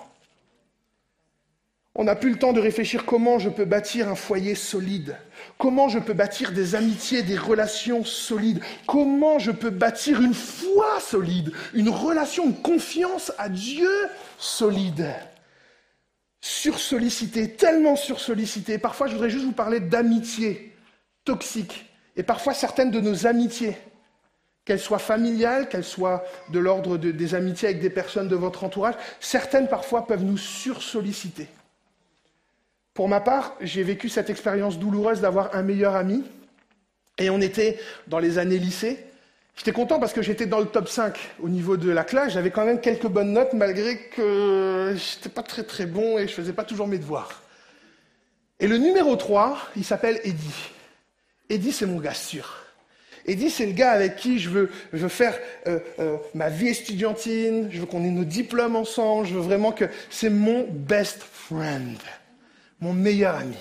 On n'a plus le temps de réfléchir comment je peux bâtir un foyer solide, comment je peux bâtir des amitiés, des relations solides, comment je peux bâtir une foi solide, une relation, une confiance à Dieu solide. Sursollicité, tellement sursollicité. Parfois, je voudrais juste vous parler d'amitié toxique. Et parfois, certaines de nos amitiés, qu'elles soient familiales, qu'elles soient de l'ordre des amitiés avec des personnes de votre entourage, certaines parfois peuvent nous sursolliciter. Pour ma part, j'ai vécu cette expérience douloureuse d'avoir un meilleur ami. Et on était dans les années lycée. J'étais content parce que j'étais dans le top 5 au niveau de la classe. J'avais quand même quelques bonnes notes malgré que j'étais pas très très bon et je faisais pas toujours mes devoirs. Et le numéro 3, il s'appelle Eddy. Eddy, c'est mon gars sûr. Eddy, c'est le gars avec qui je veux faire ma vie estudiantine, je veux qu'on ait nos diplômes ensemble, je veux vraiment que c'est mon best friend, mon meilleur ami.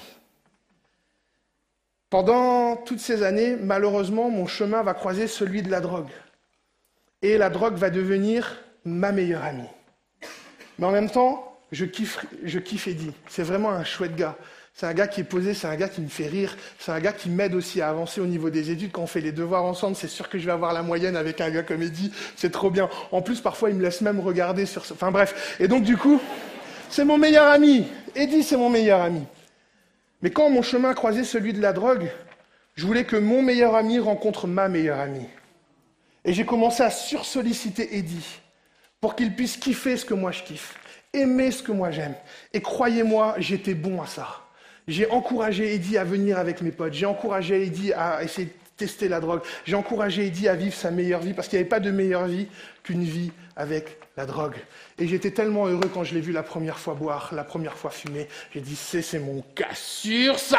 Pendant toutes ces années, malheureusement, mon chemin va croiser celui de la drogue. Et la drogue va devenir ma meilleure amie. Mais en même temps, je kiffe Eddy. C'est vraiment un chouette gars. C'est un gars qui est posé, c'est un gars qui me fait rire, c'est un gars qui m'aide aussi à avancer au niveau des études. Quand on fait les devoirs ensemble, c'est sûr que je vais avoir la moyenne avec un gars comme Eddy. C'est trop bien. En plus, parfois, il me laisse même regarder sur... Enfin bref. Et donc, du coup, c'est mon meilleur ami. Eddy, c'est mon meilleur ami. Mais quand mon chemin a croisé celui de la drogue, je voulais que mon meilleur ami rencontre ma meilleure amie. Et j'ai commencé à sursolliciter Eddy pour qu'il puisse kiffer ce que moi je kiffe, aimer ce que moi j'aime. Et croyez-moi, j'étais bon à ça. J'ai encouragé Eddy à venir avec mes potes. J'ai encouragé Eddy à essayer de tester la drogue. J'ai encouragé Eddy à vivre sa meilleure vie parce qu'il n'y avait pas de meilleure vie qu'une vie avec la drogue. Et j'étais tellement heureux quand je l'ai vu la première fois boire, la première fois fumer. J'ai dit, c'est mon gars sûr, ça!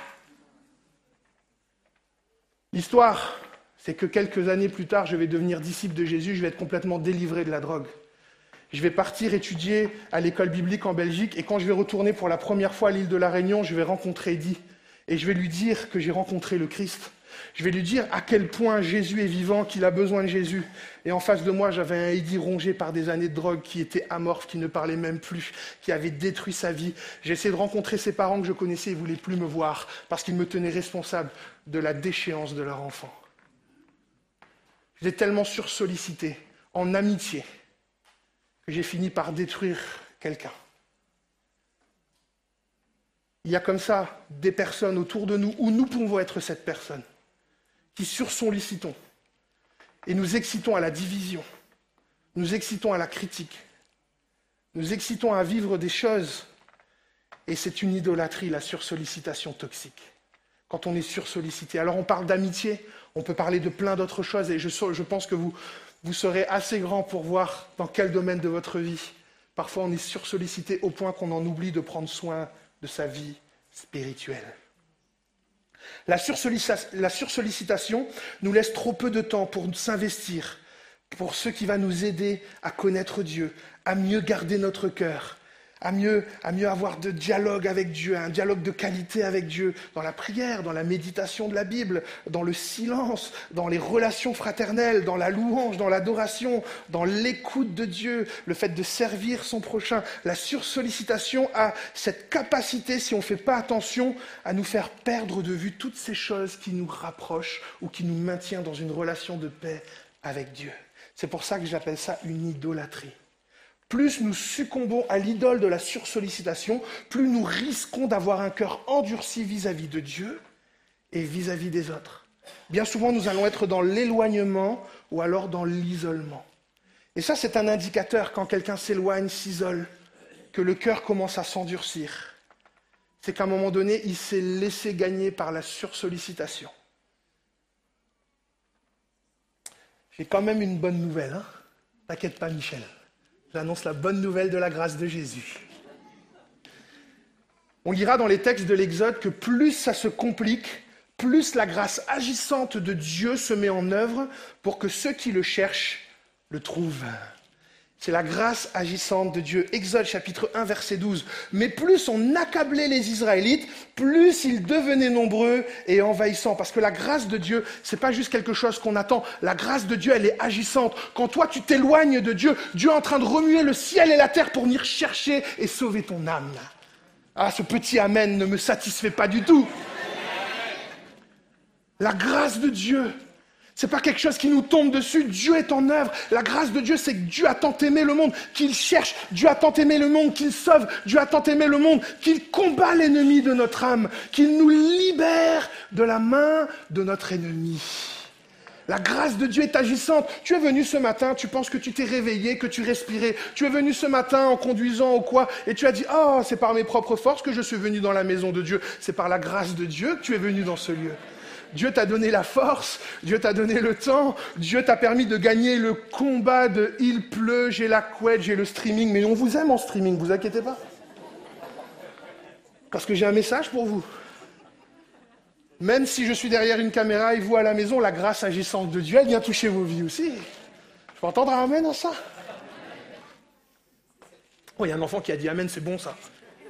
L'histoire, c'est que quelques années plus tard, je vais devenir disciple de Jésus, je vais être complètement délivré de la drogue. Je vais partir étudier à l'école biblique en Belgique et quand je vais retourner pour la première fois à l'île de la Réunion, je vais rencontrer Eddy et je vais lui dire que j'ai rencontré le Christ. Je vais lui dire à quel point Jésus est vivant, qu'il a besoin de Jésus. Et en face de moi, j'avais un Eddy rongé par des années de drogue, qui était amorphe, qui ne parlait même plus, qui avait détruit sa vie. J'ai essayé de rencontrer ses parents que je connaissais, ils ne voulaient plus me voir parce qu'ils me tenaient responsable de la déchéance de leur enfant. J'étais tellement sursollicité, en amitié, que j'ai fini par détruire quelqu'un. Il y a comme ça des personnes autour de nous, où nous pouvons être cette personne, qui sursollicitons et nous excitons à la division, nous excitons à la critique, nous excitons à vivre des choses, et c'est une idolâtrie, la sursollicitation toxique. Quand on est sursollicité. Alors on parle d'amitié, on peut parler de plein d'autres choses, et je pense que vous serez assez grand pour voir dans quel domaine de votre vie. Parfois on est sursollicité au point qu'on en oublie de prendre soin de sa vie spirituelle. La sursollicitation nous laisse trop peu de temps pour s'investir, pour ce qui va nous aider à connaître Dieu, à mieux garder notre cœur, à mieux avoir de dialogue avec Dieu, un dialogue de qualité avec Dieu, dans la prière, dans la méditation de la Bible, dans le silence, dans les relations fraternelles, dans la louange, dans l'adoration, dans l'écoute de Dieu, le fait de servir son prochain. La sursollicitation a cette capacité, si on ne fait pas attention, à nous faire perdre de vue toutes ces choses qui nous rapprochent ou qui nous maintiennent dans une relation de paix avec Dieu. C'est pour ça que j'appelle ça une idolâtrie. Plus nous succombons à l'idole de la sursollicitation, plus nous risquons d'avoir un cœur endurci vis-à-vis de Dieu et vis-à-vis des autres. Bien souvent, nous allons être dans l'éloignement ou alors dans l'isolement. Et ça, c'est un indicateur quand quelqu'un s'éloigne, s'isole, que le cœur commence à s'endurcir. C'est qu'à un moment donné, il s'est laissé gagner par la sursollicitation. J'ai quand même une bonne nouvelle, hein ? T'inquiète pas, Michel. J'annonce la bonne nouvelle de la grâce de Jésus. On lira dans les textes de l'Exode que plus ça se complique, plus la grâce agissante de Dieu se met en œuvre pour que ceux qui le cherchent le trouvent. C'est la grâce agissante de Dieu. Exode chapitre 1, verset 12. Mais plus on accablait les Israélites, plus ils devenaient nombreux et envahissants. Parce que la grâce de Dieu, c'est pas juste quelque chose qu'on attend. La grâce de Dieu, elle est agissante. Quand toi, tu t'éloignes de Dieu, Dieu est en train de remuer le ciel et la terre pour venir chercher et sauver ton âme. Ah, ce petit amen ne me satisfait pas du tout. La grâce de Dieu, c'est pas quelque chose qui nous tombe dessus. Dieu est en œuvre. La grâce de Dieu, c'est que Dieu a tant aimé le monde qu'il cherche. Dieu a tant aimé le monde qu'il sauve. Dieu a tant aimé le monde qu'il combat l'ennemi de notre âme, qu'il nous libère de la main de notre ennemi. La grâce de Dieu est agissante. Tu es venu ce matin, tu penses que tu t'es réveillé, que tu respirais. Tu es venu ce matin en conduisant ou quoi, et tu as dit « Oh, c'est par mes propres forces que je suis venu dans la maison de Dieu. C'est par la grâce de Dieu que tu es venu dans ce lieu. » Dieu t'a donné la force, Dieu t'a donné le temps, Dieu t'a permis de gagner le combat de « Il pleut, j'ai la couette, j'ai le streaming ». Mais on vous aime en streaming, vous inquiétez pas. Parce que j'ai un message pour vous. Même si je suis derrière une caméra et vous à la maison, la grâce agissante de Dieu, elle vient toucher vos vies aussi. Je peux entendre un amen à ça? Oh, il y a un enfant qui a dit amen, c'est bon ça.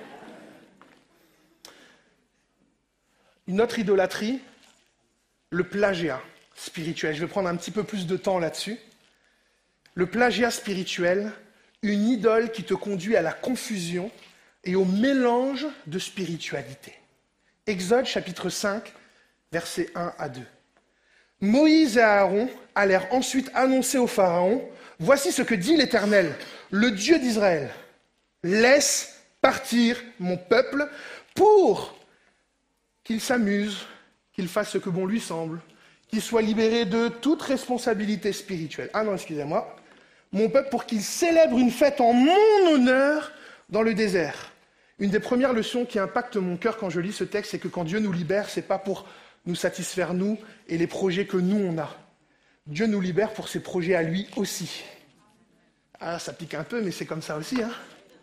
Une autre idolâtrie, le plagiat spirituel. Je vais prendre un petit peu plus de temps là-dessus. Le plagiat spirituel, une idole qui te conduit à la confusion et au mélange de spiritualité. Exode chapitre 5, versets 1 à 2. Moïse et Aaron allèrent ensuite annoncer au Pharaon « Voici ce que dit l'Éternel, le Dieu d'Israël. Laisse partir mon peuple pour qu'il s'amuse, qu'il fasse ce que bon lui semble, qu'il soit libéré de toute responsabilité spirituelle. Ah non, excusez-moi. Mon peuple pour qu'il célèbre une fête en mon honneur dans le désert. » Une des premières leçons qui impacte mon cœur quand je lis ce texte, c'est que quand Dieu nous libère, ce n'est pas pour nous satisfaire nous et les projets que nous on a. Dieu nous libère pour ses projets à lui aussi. Ah, ça pique un peu, mais c'est comme ça aussi. Hein.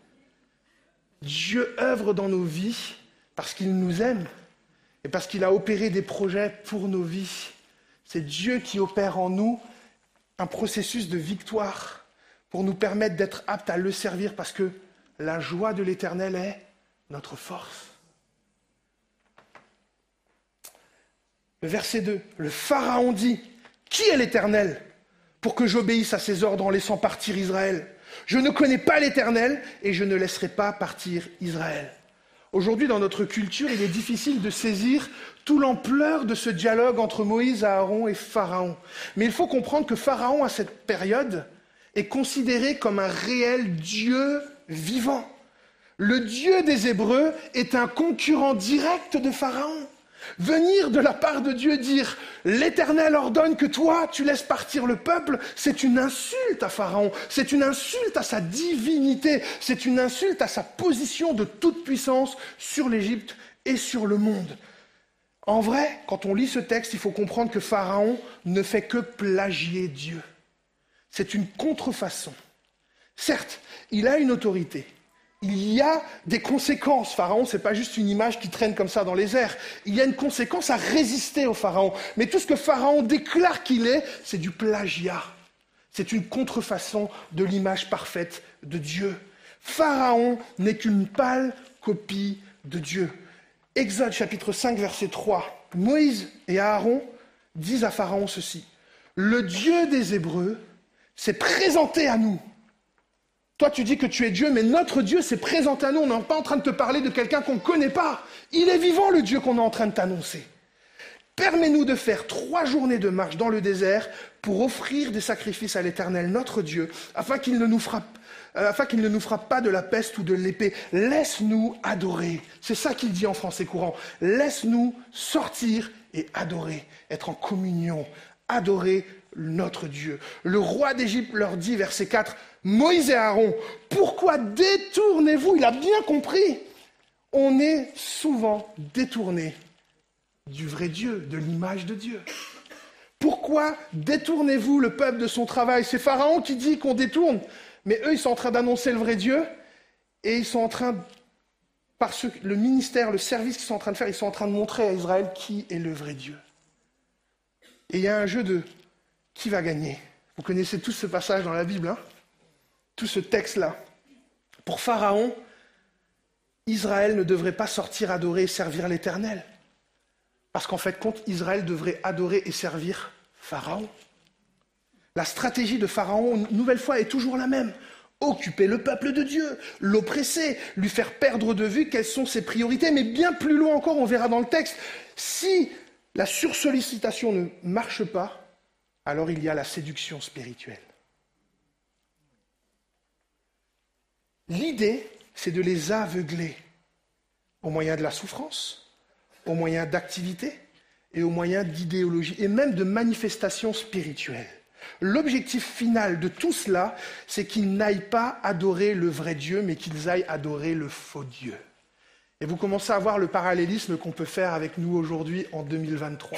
Dieu œuvre dans nos vies parce qu'il nous aime et parce qu'il a opéré des projets pour nos vies. C'est Dieu qui opère en nous un processus de victoire pour nous permettre d'être aptes à le servir parce que la joie de l'Éternel est notre force. Le verset 2, le Pharaon dit « Qui est l'Éternel pour que j'obéisse à ses ordres en laissant partir Israël ? Je ne connais pas l'Éternel et je ne laisserai pas partir Israël. » Aujourd'hui, dans notre culture, il est difficile de saisir toute l'ampleur de ce dialogue entre Moïse, Aaron et Pharaon. Mais il faut comprendre que Pharaon, à cette période, est considéré comme un réel Dieu vivant. Le Dieu des Hébreux est un concurrent direct de Pharaon. Venir de la part de Dieu dire « L'Éternel ordonne que toi, tu laisses partir le peuple », c'est une insulte à Pharaon, c'est une insulte à sa divinité, c'est une insulte à sa position de toute puissance sur l'Égypte et sur le monde. En vrai, quand on lit ce texte, il faut comprendre que Pharaon ne fait que plagier Dieu. C'est une contrefaçon. Certes, il a une autorité. Il y a des conséquences. Pharaon, ce n'est pas juste une image qui traîne comme ça dans les airs. Il y a une conséquence à résister au Pharaon. Mais tout ce que Pharaon déclare qu'il est, c'est du plagiat. C'est une contrefaçon de l'image parfaite de Dieu. Pharaon n'est qu'une pâle copie de Dieu. Exode chapitre 5, verset 3. Moïse et Aaron disent à Pharaon ceci. « Le Dieu des Hébreux s'est présenté à nous. » Toi, tu dis que tu es Dieu, mais notre Dieu s'est présenté à nous. On n'est pas en train de te parler de quelqu'un qu'on ne connaît pas. Il est vivant, le Dieu qu'on est en train de t'annoncer. Permets-nous de faire 3 journées de marche dans le désert pour offrir des sacrifices à l'Éternel, notre Dieu, afin qu'il ne nous frappe pas de la peste ou de l'épée. Laisse-nous adorer. C'est ça qu'il dit en français courant. Laisse-nous sortir et adorer, être en communion, adorer notre Dieu. Le roi d'Égypte leur dit, verset 4, « Moïse et Aaron, pourquoi détournez-vous » Il a bien compris. On est souvent détourné du vrai Dieu, de l'image de Dieu. Pourquoi détournez-vous le peuple de son travail ? C'est Pharaon qui dit qu'on détourne. Mais eux, ils sont en train d'annoncer le vrai Dieu et ils sont en train, le ministère, le service qu'ils sont en train de faire, ils sont en train de montrer à Israël qui est le vrai Dieu. Et il y a un jeu de qui va gagner. Vous connaissez tous ce passage dans la Bible, hein ? Tout ce texte-là. Pour Pharaon, Israël ne devrait pas sortir adorer et servir l'Éternel. Parce qu'en fait, Israël devrait adorer et servir Pharaon. La stratégie de Pharaon, une nouvelle fois, est toujours la même. Occuper le peuple de Dieu, l'oppresser, lui faire perdre de vue quelles sont ses priorités. Mais bien plus loin encore, on verra dans le texte, si la sursollicitation ne marche pas, alors il y a la séduction spirituelle. L'idée, c'est de les aveugler au moyen de la souffrance, au moyen d'activités et au moyen d'idéologies et même de manifestations spirituelles. L'objectif final de tout cela, c'est qu'ils n'aillent pas adorer le vrai Dieu, mais qu'ils aillent adorer le faux Dieu. Et vous commencez à voir le parallélisme qu'on peut faire avec nous aujourd'hui en 2023.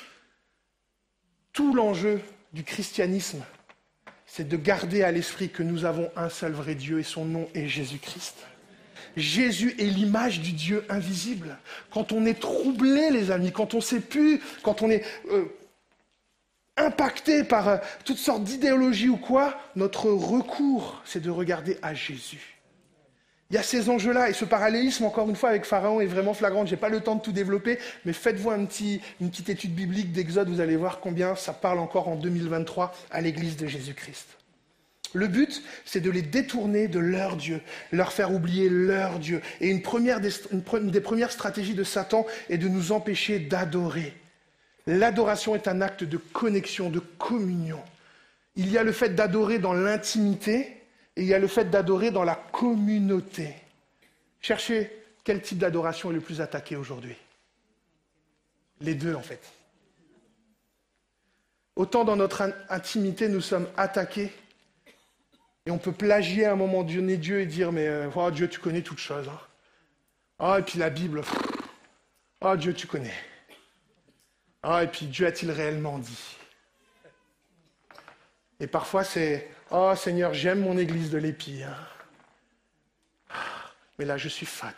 Tout l'enjeu du christianisme, c'est de garder à l'esprit que nous avons un seul vrai Dieu et son nom est Jésus-Christ. Jésus est l'image du Dieu invisible. Quand on est troublé, les amis, quand on ne sait plus, quand on est impacté par toutes sortes d'idéologies ou quoi, notre recours, c'est de regarder à Jésus. Il y a ces enjeux-là, et ce parallélisme, encore une fois, avec Pharaon est vraiment flagrant. Je n'ai pas le temps de tout développer, mais faites-vous une petite étude biblique d'Exode, vous allez voir combien ça parle encore en 2023 à l'Église de Jésus-Christ. Le but, c'est de les détourner de leur Dieu, leur faire oublier leur Dieu. Et une des premières stratégies de Satan est de nous empêcher d'adorer. L'adoration est un acte de connexion, de communion. Il y a le fait d'adorer dans l'intimité, et il y a le fait d'adorer dans la communauté. Cherchez quel type d'adoration est le plus attaqué aujourd'hui. Les deux, en fait. Autant dans notre intimité, nous sommes attaqués, et on peut plagier à un moment donné Dieu et dire « Mais oh, Dieu, tu connais toutes choses. Hein. Oh, et puis la Bible, oh Dieu, tu connais. Oh, et puis Dieu a-t-il réellement dit ?» Et parfois c'est « Oh Seigneur, j'aime mon église de l'Épi. Hein. Mais là, je suis fatigué. »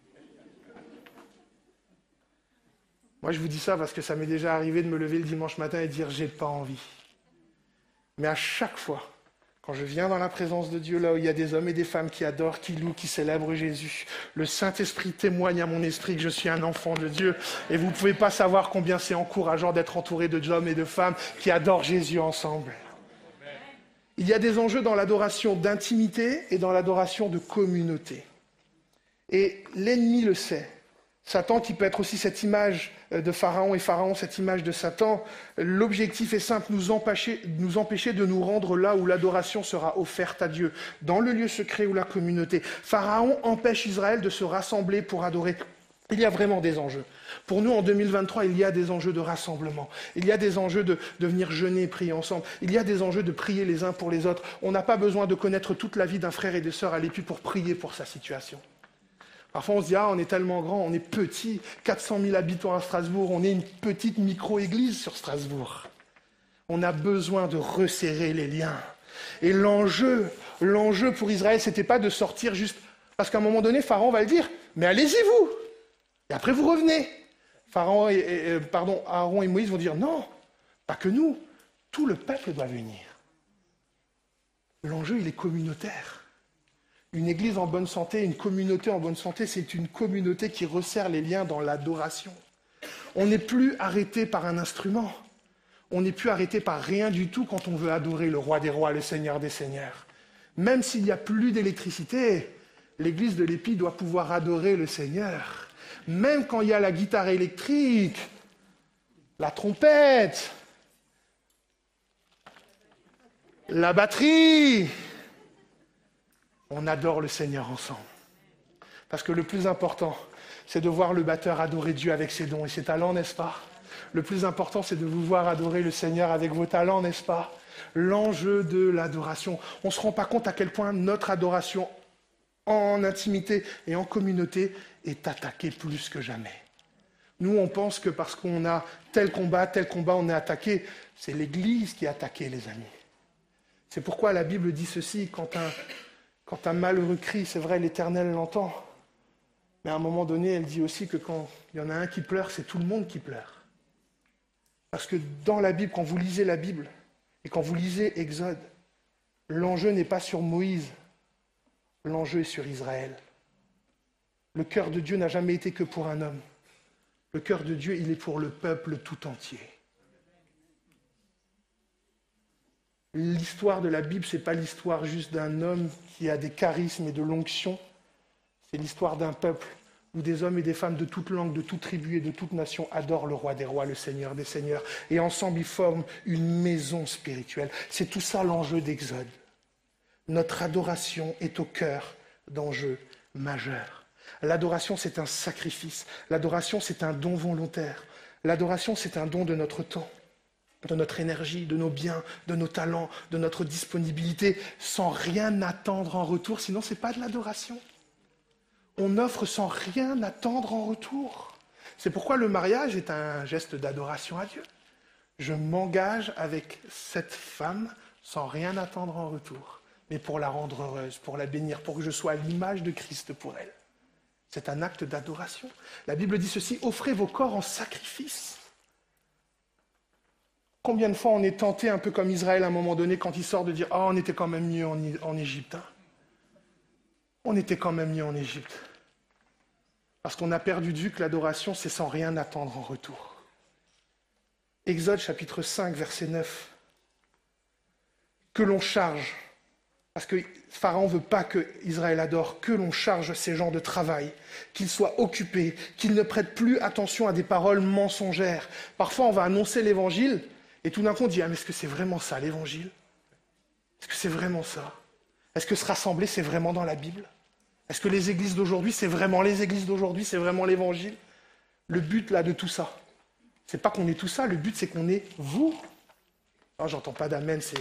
Moi, je vous dis ça parce que ça m'est déjà arrivé de me lever le dimanche matin et de dire « J'ai pas envie. » Mais à chaque fois, quand je viens dans la présence de Dieu, là où il y a des hommes et des femmes qui adorent, qui louent, qui célèbrent Jésus, le Saint-Esprit témoigne à mon esprit que je suis un enfant de Dieu. Et vous ne pouvez pas savoir combien c'est encourageant d'être entouré d'hommes et de femmes qui adorent Jésus ensemble. Il y a des enjeux dans l'adoration d'intimité et dans l'adoration de communauté. Et l'ennemi le sait. Satan, qui peut être aussi cette image de Pharaon, et Pharaon, cette image de Satan, l'objectif est simple, nous empêcher de nous rendre là où l'adoration sera offerte à Dieu, dans le lieu secret ou la communauté. Pharaon empêche Israël de se rassembler pour adorer. Il y a vraiment des enjeux. Pour nous, en 2023, il y a des enjeux de rassemblement. Il y a des enjeux de venir jeûner et prier ensemble. Il y a des enjeux de prier les uns pour les autres. On n'a pas besoin de connaître toute la vie d'un frère et de sœurs à l'Épi pour prier pour sa situation. Parfois, on se dit, on est tellement grand, on est petit, 400 000 habitants à Strasbourg, on est une petite micro-église sur Strasbourg. On a besoin de resserrer les liens. Et l'enjeu pour Israël, c'était pas de sortir juste... Parce qu'à un moment donné, Pharaon va le dire, mais allez-y vous. Et après, vous revenez. Aaron et Moïse vont dire, non, pas que nous, tout le peuple doit venir. L'enjeu, il est communautaire. Une église en bonne santé, une communauté en bonne santé, c'est une communauté qui resserre les liens dans l'adoration. On n'est plus arrêté par un instrument. On n'est plus arrêté par rien du tout quand on veut adorer le roi des rois, le seigneur des seigneurs. Même s'il n'y a plus d'électricité, l'église de l'Épi doit pouvoir adorer le Seigneur. Même quand il y a la guitare électrique, la trompette, la batterie, on adore le Seigneur ensemble. Parce que le plus important, c'est de voir le batteur adorer Dieu avec ses dons et ses talents, n'est-ce pas? Le plus important, c'est de vous voir adorer le Seigneur avec vos talents, n'est-ce pas? L'enjeu de l'adoration. On ne se rend pas compte à quel point notre adoration en intimité et en communauté est attaquée plus que jamais. Nous, on pense que parce qu'on a tel combat, on est attaqué. C'est l'Église qui est attaquée, les amis. C'est pourquoi la Bible dit ceci, quand un malheureux crie, c'est vrai, l'Éternel l'entend. Mais à un moment donné, elle dit aussi que quand il y en a un qui pleure, c'est tout le monde qui pleure. Parce que dans la Bible, quand vous lisez la Bible, et quand vous lisez Exode, l'enjeu n'est pas sur Moïse, l'enjeu est sur Israël. Le cœur de Dieu n'a jamais été que pour un homme. Le cœur de Dieu, il est pour le peuple tout entier. L'histoire de la Bible, ce n'est pas l'histoire juste d'un homme qui a des charismes et de l'onction. C'est l'histoire d'un peuple où des hommes et des femmes de toute langue, de toute tribu et de toute nation adorent le roi des rois, le Seigneur des seigneurs. Et ensemble, ils forment une maison spirituelle. C'est tout ça l'enjeu d'Exode. Notre adoration est au cœur d'enjeux majeurs. L'adoration, c'est un sacrifice. L'adoration, c'est un don volontaire. L'adoration, c'est un don de notre temps, de notre énergie, de nos biens, de nos talents, de notre disponibilité, sans rien attendre en retour, sinon ce n'est pas de l'adoration. On offre sans rien attendre en retour. C'est pourquoi le mariage est un geste d'adoration à Dieu. Je m'engage avec cette femme sans rien attendre en retour, mais pour la rendre heureuse, pour la bénir, pour que je sois à l'image de Christ pour elle. C'est un acte d'adoration. La Bible dit ceci, offrez vos corps en sacrifice. Combien de fois on est tenté, un peu comme Israël à un moment donné, quand il sort de dire « Oh, on était quand même mieux en Égypte. Hein. On était quand même mieux en Égypte. » Parce qu'on a perdu de vue que l'adoration, c'est sans rien attendre en retour. Exode chapitre 5, verset 9. Que l'on charge, parce que Pharaon ne veut pas qu'Israël adore, que l'on charge ces gens de travail, qu'ils soient occupés, qu'ils ne prêtent plus attention à des paroles mensongères. Parfois, on va annoncer l'évangile, et tout d'un coup, on dit « Ah, mais est-ce que c'est vraiment ça, l'évangile ? Est-ce que c'est vraiment ça ? Est-ce que se rassembler, c'est vraiment dans la Bible ? Est-ce que les églises d'aujourd'hui, c'est vraiment les églises d'aujourd'hui, c'est vraiment l'évangile ? » Le but, là, de tout ça, c'est pas qu'on ait tout ça, le but, c'est qu'on ait vous. Oh, j'entends pas d'amen, c'est...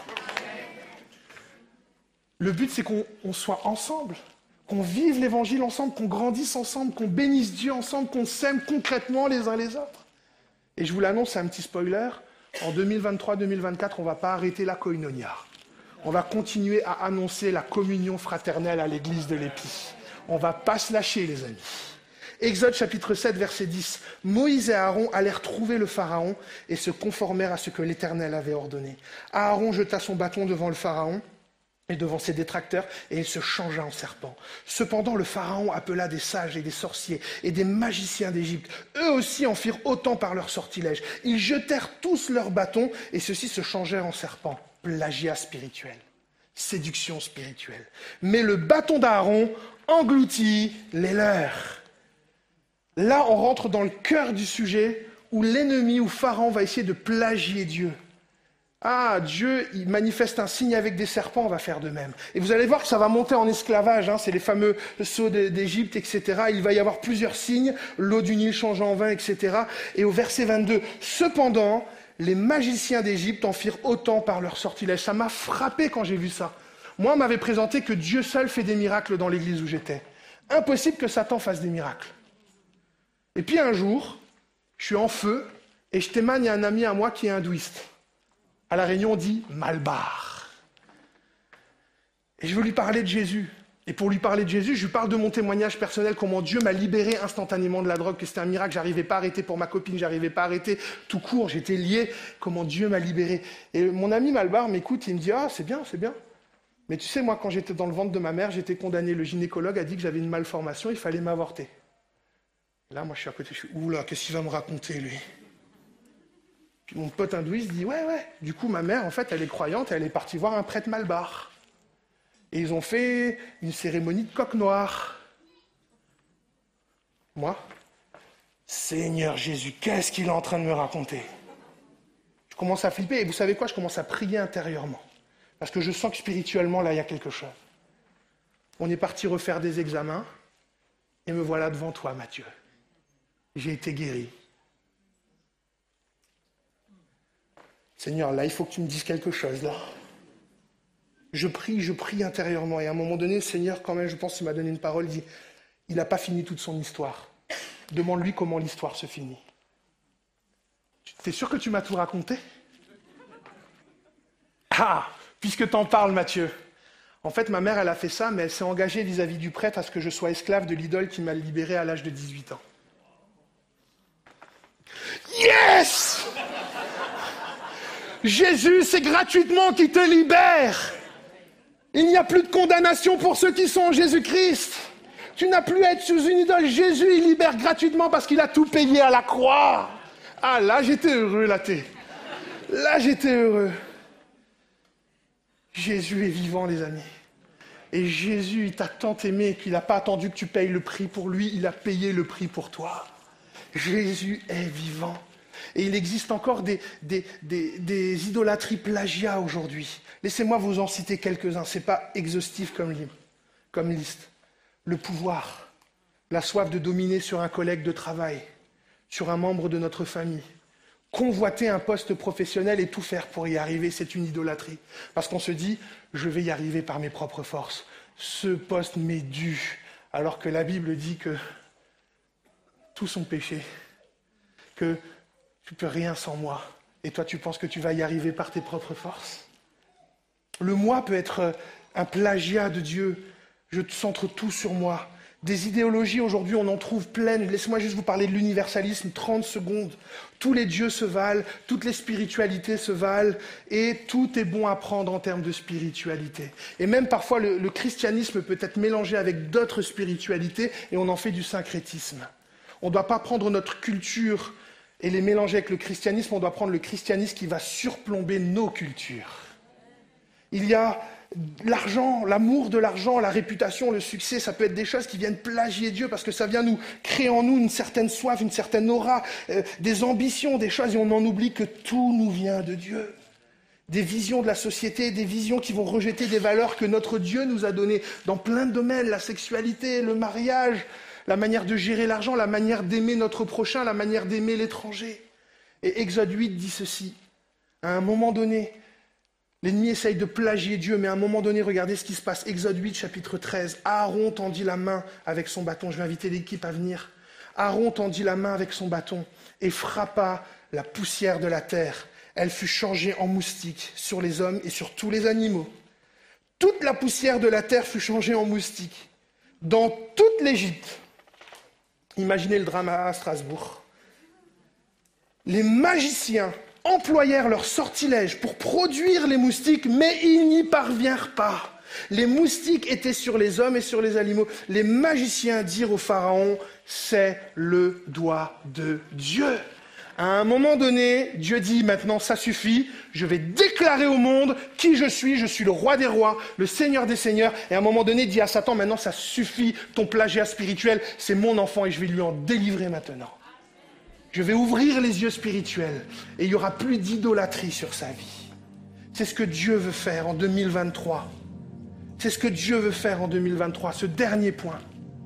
Le but, c'est qu'on soit ensemble, qu'on vive l'évangile ensemble, qu'on grandisse ensemble, qu'on bénisse Dieu ensemble, qu'on s'aime concrètement les uns les autres. Et je vous l'annonce, c'est un petit spoiler, en 2023-2024, on ne va pas arrêter la koinonia. On va continuer à annoncer la communion fraternelle à l'église de l'Épi. On ne va pas se lâcher, les amis. Exode chapitre 7, verset 10. Moïse et Aaron allèrent trouver le Pharaon et se conformèrent à ce que l'Éternel avait ordonné. Aaron jeta son bâton devant le Pharaon et devant ses détracteurs, et il se changea en serpent. Cependant, le Pharaon appela des sages et des sorciers et des magiciens d'Égypte. Eux aussi en firent autant par leur sortilège. Ils jetèrent tous leurs bâtons, et ceux-ci se changèrent en serpents. Plagiat spirituel, séduction spirituelle. Mais le bâton d'Aaron engloutit les leurs. Là, on rentre dans le cœur du sujet où l'ennemi, où Pharaon va essayer de plagier Dieu. Ah, Dieu, il manifeste un signe avec des serpents, on va faire de même. Et vous allez voir que ça va monter en esclavage, hein, c'est les fameux sceaux d'Égypte, etc. Il va y avoir plusieurs signes, l'eau du Nil change en vin, etc. Et au verset 22, cependant, les magiciens d'Égypte en firent autant par leur sortilège. Ça m'a frappé quand j'ai vu ça. Moi, on m'avait présenté que Dieu seul fait des miracles dans l'église où j'étais. Impossible que Satan fasse des miracles. Et puis un jour, je suis en feu, et je témoigne à un ami à moi qui est hindouiste. À La Réunion, on dit « Malbar ». Et je veux lui parler de Jésus. Et pour lui parler de Jésus, je lui parle de mon témoignage personnel, comment Dieu m'a libéré instantanément de la drogue, que c'était un miracle, j'arrivais pas à arrêter pour ma copine, j'arrivais pas à arrêter tout court, j'étais lié, comment Dieu m'a libéré. Et mon ami Malbar m'écoute, il me dit « Ah, c'est bien, c'est bien. Mais tu sais, moi, quand j'étais dans le ventre de ma mère, j'étais condamné. Le gynécologue a dit que j'avais une malformation, il fallait m'avorter. » Là, moi, je suis à côté, je suis « Oula, qu'est-ce qu'il va me raconter, lui ?» Puis mon pote hindouiste dit « Ouais. » Du coup, ma mère, en fait, elle est croyante et elle est partie voir un prêtre Malbar. Et ils ont fait une cérémonie de coq noir. Moi, Seigneur Jésus, qu'est-ce qu'il est en train de me raconter ? Je commence à flipper et vous savez quoi ? Je commence à prier intérieurement. Parce que je sens que spirituellement, là, il y a quelque chose. On est parti refaire des examens et me voilà devant toi, Mathieu. J'ai été guéri. Seigneur, là, il faut que tu me dises quelque chose, là. Je prie intérieurement. Et à un moment donné, le Seigneur, quand même, je pense qu'il m'a donné une parole, il dit, il n'a pas fini toute son histoire. Demande-lui comment l'histoire se finit. T'es sûr que tu m'as tout raconté ? Ah, puisque t'en parles, Mathieu. En fait, ma mère, elle a fait ça, mais elle s'est engagée vis-à-vis du prêtre à ce que je sois esclave de l'idole qui m'a libéré à l'âge de 18 ans. Yes ! Jésus, c'est gratuitement qui te libère. Il n'y a plus de condamnation pour ceux qui sont en Jésus-Christ. Tu n'as plus à être sous une idole. Jésus, il libère gratuitement parce qu'il a tout payé à la croix. Ah, là, j'étais heureux, Là, j'étais heureux. Jésus est vivant, les amis. Et Jésus, il t'a tant aimé qu'il n'a pas attendu que tu payes le prix pour lui. Il a payé le prix pour toi. Jésus est vivant. Et il existe encore des idolâtries plagiat aujourd'hui. Laissez-moi vous en citer quelques-uns. Ce n'est pas exhaustif comme liste. Le pouvoir, la soif de dominer sur un collègue de travail, sur un membre de notre famille. Convoiter un poste professionnel et tout faire pour y arriver, c'est une idolâtrie. Parce qu'on se dit, je vais y arriver par mes propres forces. Ce poste m'est dû, alors que la Bible dit que tous sont péchés, que tu ne peux rien sans moi. Et toi, tu penses que tu vas y arriver par tes propres forces? Le moi peut être un plagiat de Dieu. Je centre tout sur moi. Des idéologies, aujourd'hui, on en trouve pleines. Laissez-moi juste vous parler de l'universalisme, 30 secondes. Tous les dieux se valent, toutes les spiritualités se valent, et tout est bon à prendre en termes de spiritualité. Et même parfois, le christianisme peut être mélangé avec d'autres spiritualités, et on en fait du syncrétisme. On ne doit pas prendre notre culture et les mélanger avec le christianisme, on doit prendre le christianisme qui va surplomber nos cultures. Il y a l'argent, l'amour de l'argent, la réputation, le succès, ça peut être des choses qui viennent plagier Dieu parce que ça vient nous créer en nous une certaine soif, une certaine aura, des ambitions, des choses, et on en oublie que tout nous vient de Dieu. Des visions de la société, des visions qui vont rejeter des valeurs que notre Dieu nous a données dans plein de domaines, la sexualité, le mariage, la manière de gérer l'argent, la manière d'aimer notre prochain, la manière d'aimer l'étranger. Et Exode 8 dit ceci, à un moment donné, l'ennemi essaye de plagier Dieu, mais à un moment donné, regardez ce qui se passe. Exode 8, chapitre 13. Aaron tendit la main avec son bâton. Je vais inviter l'équipe à venir. Aaron tendit la main avec son bâton et frappa la poussière de la terre. Elle fut changée en moustiques sur les hommes et sur tous les animaux. Toute la poussière de la terre fut changée en moustiques. Dans toute l'Égypte. Imaginez le drame à Strasbourg. Les magiciens employèrent leurs sortilèges pour produire les moustiques, mais ils n'y parvinrent pas. Les moustiques étaient sur les hommes et sur les animaux. Les magiciens dirent au Pharaon, c'est le doigt de Dieu. À un moment donné, Dieu dit, maintenant ça suffit, je vais déclarer au monde qui je suis le roi des rois, le seigneur des seigneurs. Et à un moment donné, il dit à Satan, maintenant ça suffit, ton plagiat spirituel, c'est mon enfant et je vais lui en délivrer maintenant. Je vais ouvrir les yeux spirituels et il n'y aura plus d'idolâtrie sur sa vie. C'est ce que Dieu veut faire en 2023. C'est ce que Dieu veut faire en 2023. Ce dernier point.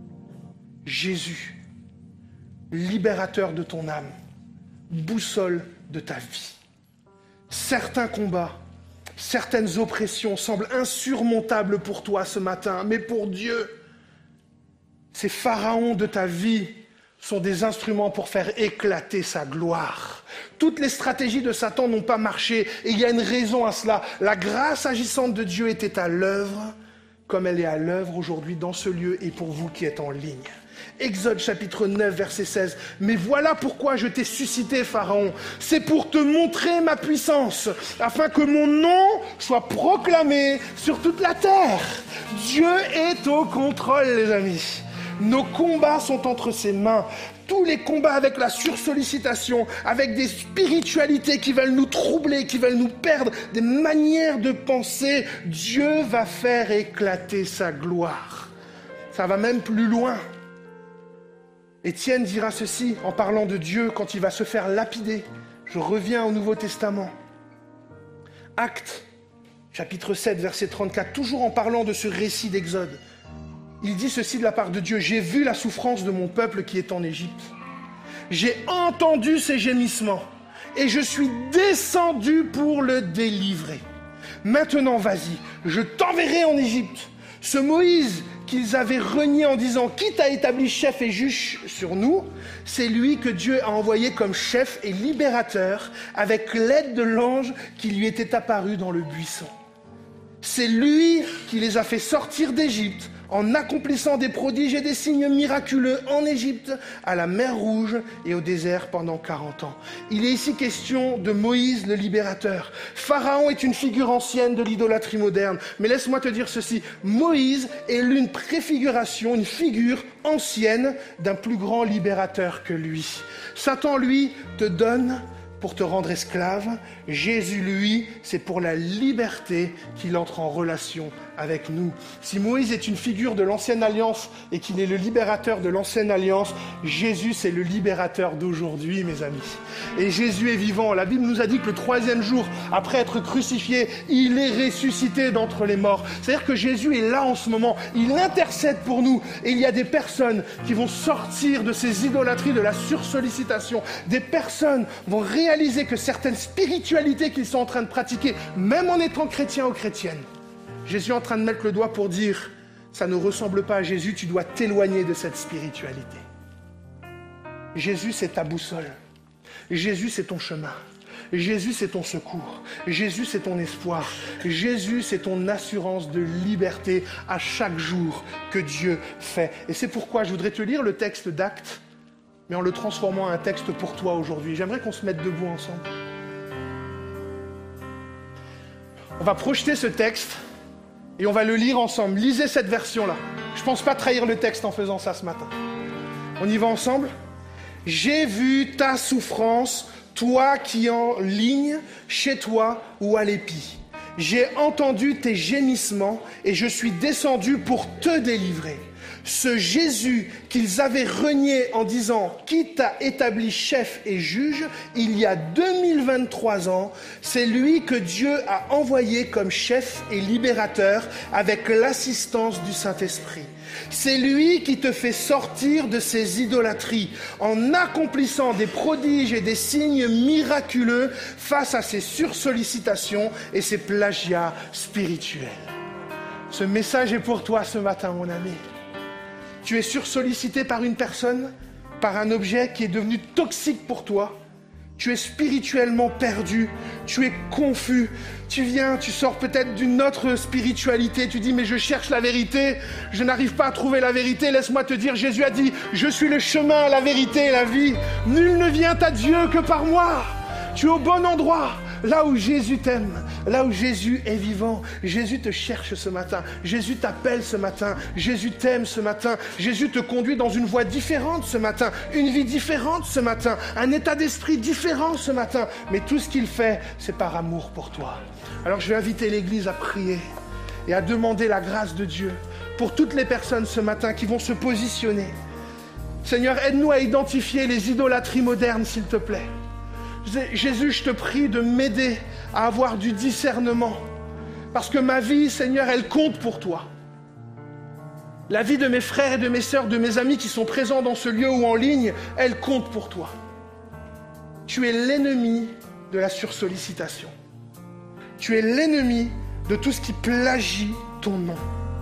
Jésus, libérateur de ton âme, boussole de ta vie. Certains combats, certaines oppressions semblent insurmontables pour toi ce matin, mais pour Dieu, ces pharaons de ta vie sont des instruments pour faire éclater sa gloire. Toutes les stratégies de Satan n'ont pas marché, et il y a une raison à cela. La grâce agissante de Dieu était à l'œuvre, comme elle est à l'œuvre aujourd'hui dans ce lieu et pour vous qui êtes en ligne. Exode chapitre 9, verset 16. Mais voilà pourquoi je t'ai suscité, Pharaon. C'est pour te montrer ma puissance, afin que mon nom soit proclamé sur toute la terre. Dieu est au contrôle, les amis. Nos combats sont entre ses mains. Tous les combats avec la sursollicitation, avec des spiritualités qui veulent nous troubler, qui veulent nous perdre, des manières de penser, Dieu va faire éclater sa gloire. Ça va même plus loin. Étienne dira ceci en parlant de Dieu quand il va se faire lapider. Je reviens au Nouveau Testament. Actes, chapitre 7, verset 34, toujours en parlant de ce récit d'Exode. Il dit ceci de la part de Dieu, « J'ai vu la souffrance de mon peuple qui est en Égypte. J'ai entendu ses gémissements et je suis descendu pour le délivrer. Maintenant, vas-y, je t'enverrai en Égypte. Ce Moïse qu'ils avaient renié en disant « Qui t'a établi chef et juge sur nous ?» C'est lui que Dieu a envoyé comme chef et libérateur avec l'aide de l'ange qui lui était apparu dans le buisson. C'est lui qui les a fait sortir d'Égypte en accomplissant des prodiges et des signes miraculeux en Égypte, à la mer Rouge et au désert pendant 40 ans. Il est ici question de Moïse le libérateur. Pharaon est une figure ancienne de l'idolâtrie moderne. Mais laisse-moi te dire ceci, Moïse est l'une préfiguration, une figure ancienne d'un plus grand libérateur que lui. Satan, lui, te donne pour te rendre esclave. Jésus, lui, c'est pour la liberté qu'il entre en relation avec nous. Si Moïse est une figure de l'ancienne alliance et qu'il est le libérateur de l'ancienne alliance, Jésus c'est le libérateur d'aujourd'hui, mes amis. Et Jésus est vivant. La Bible nous a dit que le 3e jour, après être crucifié, il est ressuscité d'entre les morts. C'est-à-dire que Jésus est là en ce moment. Il intercède pour nous. Et il y a des personnes qui vont sortir de ces idolâtries, de la sursollicitation. Des personnes vont réaliser que certaines spiritualités qu'ils sont en train de pratiquer, même en étant chrétiens ou chrétiennes, Jésus est en train de mettre le doigt pour dire « ça ne ressemble pas à Jésus, tu dois t'éloigner de cette spiritualité ». Jésus, c'est ta boussole. Jésus, c'est ton chemin. Jésus, c'est ton secours. Jésus, c'est ton espoir. Jésus, c'est ton assurance de liberté à chaque jour que Dieu fait. Et c'est pourquoi je voudrais te lire le texte d'Actes, mais en le transformant en un texte pour toi aujourd'hui. J'aimerais qu'on se mette debout ensemble. On va projeter ce texte et on va le lire ensemble. Lisez cette version-là. Je ne pense pas trahir le texte en faisant ça ce matin. On y va ensemble ? J'ai vu ta souffrance, toi qui en ligne, chez toi ou à l'épi. J'ai entendu tes gémissements et je suis descendu pour te délivrer. Ce Jésus qu'ils avaient renié en disant « Qui t'a établi chef et juge ?» il y a 2023 ans, c'est lui que Dieu a envoyé comme chef et libérateur avec l'assistance du Saint-Esprit. C'est lui qui te fait sortir de ces idolâtries en accomplissant des prodiges et des signes miraculeux face à ces sursollicitations et ces plagiats spirituels. Ce message est pour toi ce matin, mon ami. Tu es sursollicité par une personne, par un objet qui est devenu toxique pour toi. Tu es spirituellement perdu, tu es confus. Tu sors peut-être d'une autre spiritualité. Tu dis, mais je cherche la vérité, je n'arrive pas à trouver la vérité. Laisse-moi te dire, Jésus a dit, je suis le chemin, la vérité et la vie. Nul ne vient à Dieu que par moi. Tu es au bon endroit. Là où Jésus t'aime, là où Jésus est vivant, Jésus te cherche ce matin, Jésus t'appelle ce matin, Jésus t'aime ce matin, Jésus te conduit dans une voie différente ce matin, une vie différente ce matin, un état d'esprit différent ce matin. Mais tout ce qu'il fait, c'est par amour pour toi. Alors je vais inviter l'Église à prier et à demander la grâce de Dieu pour toutes les personnes ce matin qui vont se positionner. Seigneur, aide-nous à identifier les idolâtries modernes, s'il te plaît. Jésus, je te prie de m'aider à avoir du discernement. Parce que ma vie, Seigneur, elle compte pour toi. La vie de mes frères et de mes sœurs, de mes amis qui sont présents dans ce lieu ou en ligne, elle compte pour toi. Tu es l'ennemi de la sursollicitation. Tu es l'ennemi de tout ce qui plagie ton nom.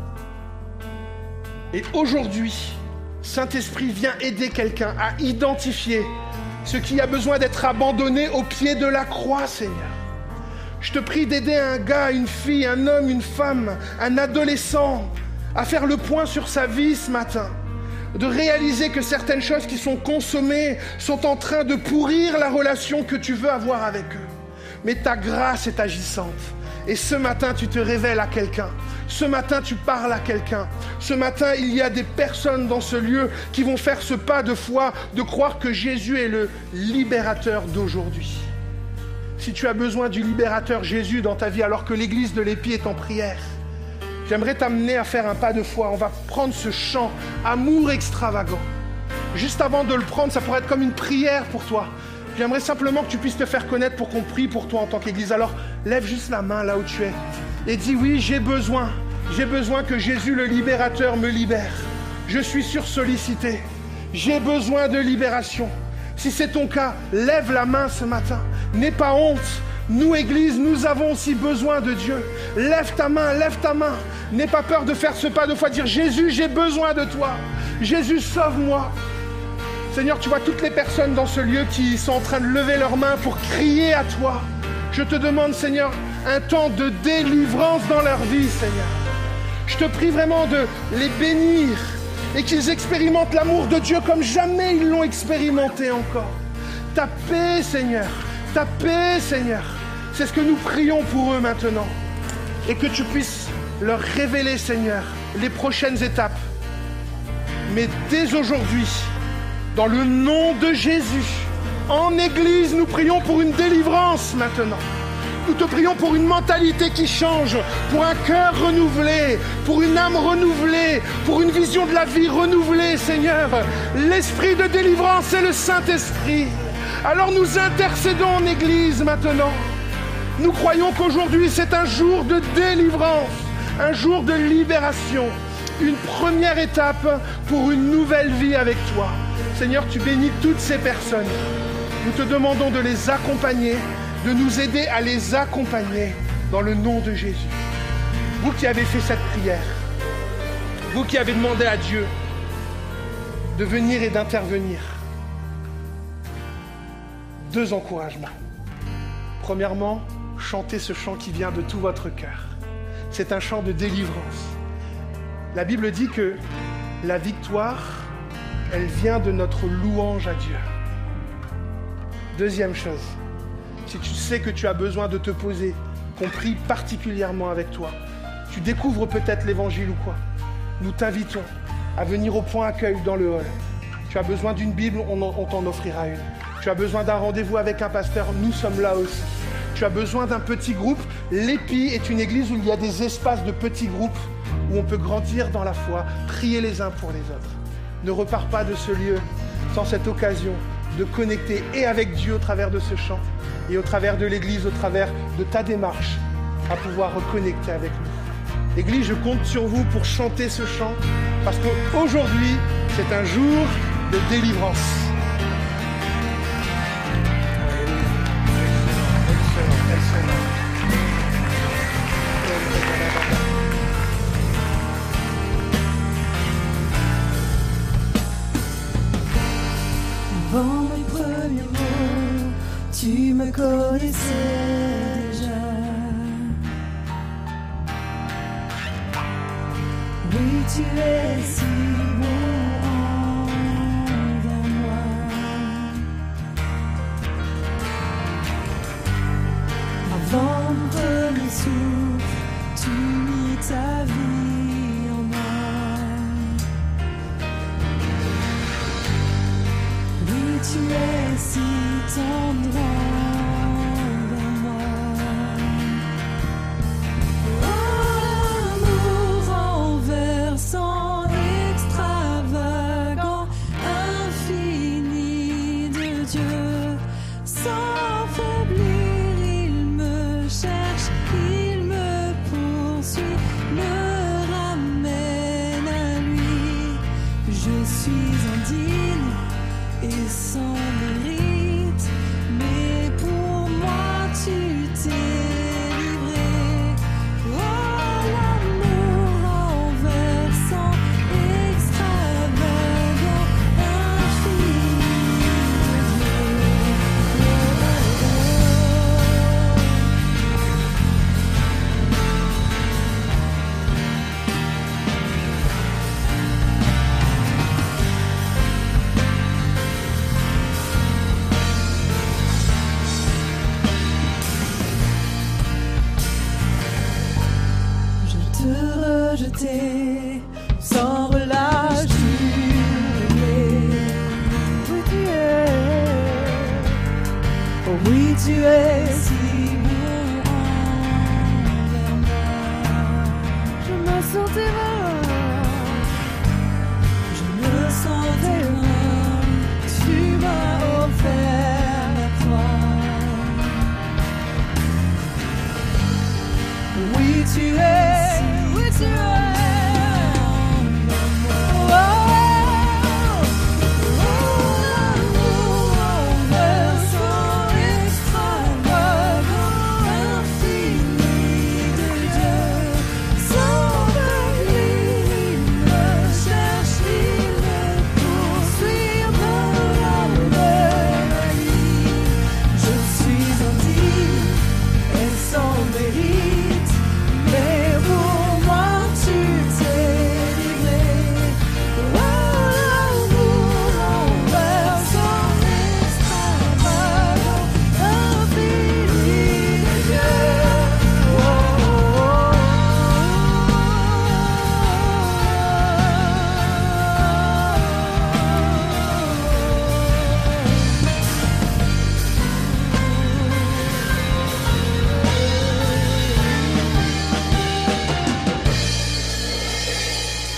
Et aujourd'hui, Saint-Esprit, viens aider quelqu'un à identifier ce qui a besoin d'être abandonné au pied de la croix, Seigneur. Je te prie d'aider un gars, une fille, un homme, une femme, un adolescent à faire le point sur sa vie ce matin, de réaliser que certaines choses qui sont consommées sont en train de pourrir la relation que tu veux avoir avec eux. Mais ta grâce est agissante. Et ce matin, tu te révèles à quelqu'un. Ce matin, tu parles à quelqu'un. Ce matin, il y a des personnes dans ce lieu qui vont faire ce pas de foi, de croire que Jésus est le libérateur d'aujourd'hui. Si tu as besoin du libérateur Jésus dans ta vie, alors que l'église de l'Épi est en prière, j'aimerais t'amener à faire un pas de foi. On va prendre ce chant « Amour extravagant ». Juste avant de le prendre, ça pourrait être comme une prière pour toi. J'aimerais simplement que tu puisses te faire connaître pour qu'on prie pour toi en tant qu'Église. Alors, lève juste la main là où tu es et dis oui, j'ai besoin que Jésus le libérateur me libère. Je suis sursollicité. J'ai besoin de libération. Si c'est ton cas, lève la main ce matin. N'aie pas honte. Nous, Église, nous avons aussi besoin de Dieu. Lève ta main, lève ta main. N'aie pas peur de faire ce pas de foi, dire Jésus, j'ai besoin de toi. Jésus, sauve-moi. Seigneur, tu vois toutes les personnes dans ce lieu qui sont en train de lever leurs mains pour crier à toi. Je te demande, Seigneur, un temps de délivrance dans leur vie, Seigneur. Je te prie vraiment de les bénir et qu'ils expérimentent l'amour de Dieu comme jamais ils l'ont expérimenté encore. Ta paix, Seigneur, ta paix, Seigneur. C'est ce que nous prions pour eux maintenant. Et que tu puisses leur révéler, Seigneur, les prochaines étapes. Mais dès aujourd'hui, dans le nom de Jésus, en Église, nous prions pour une délivrance maintenant. Nous te prions pour une mentalité qui change, pour un cœur renouvelé, pour une âme renouvelée, pour une vision de la vie renouvelée, Seigneur. L'esprit de délivrance est le Saint-Esprit. Alors nous intercédons en Église maintenant. Nous croyons qu'aujourd'hui c'est un jour de délivrance, un jour de libération, une première étape pour une nouvelle vie avec toi. Seigneur, tu bénis toutes ces personnes. Nous te demandons de les accompagner, de nous aider à les accompagner dans le nom de Jésus. Vous qui avez fait cette prière, vous qui avez demandé à Dieu de venir et d'intervenir, 2 encouragements. Premièrement, chantez ce chant qui vient de tout votre cœur. C'est un chant de délivrance. La Bible dit que la victoire, elle vient de notre louange à Dieu. Deuxième chose, si tu sais que tu as besoin de te poser, qu'on prie particulièrement avec toi, tu découvres peut-être l'évangile ou quoi, nous t'invitons à venir au point accueil dans le hall. Tu as besoin d'une Bible, on t'en offrira une. Tu as besoin d'un rendez-vous avec un pasteur, nous sommes là aussi. Tu as besoin d'un petit groupe. L'Épi est une église où il y a des espaces de petits groupes où on peut grandir dans la foi, prier les uns pour les autres. Ne repars pas de ce lieu sans cette occasion de connecter et avec Dieu au travers de ce chant et au travers de l'église, au travers de ta démarche à pouvoir reconnecter avec nous. Église, je compte sur vous pour chanter ce chant parce qu'aujourd'hui, c'est un jour de délivrance. Avant mes premiers mots, tu me connaissais déjà. Oui, tu es si bon envers moi. Avant mon premier souffle, tu mis ta vie en moi. Oui, tu es si tendre envers moi. Oh, l'amour renversant, extravagant, infini de Dieu, sans faiblir, il me cherche, il me poursuit, me ramène à lui. Je suis indigne et sans mérite, mais pour moi tu t'es livré. Oh, l'amour renversant, extravagant, infini rejeté, sans relâche, tu m'aimais. Oui, tu es, oh oui, tu es si bon envers moi. Je me sentais vain, je me sentais vain, tu m'as offert la croix. Oui, tu es. Tu es, oh, l'amour renversant, extravagant, infini de Dieu, sans faiblir.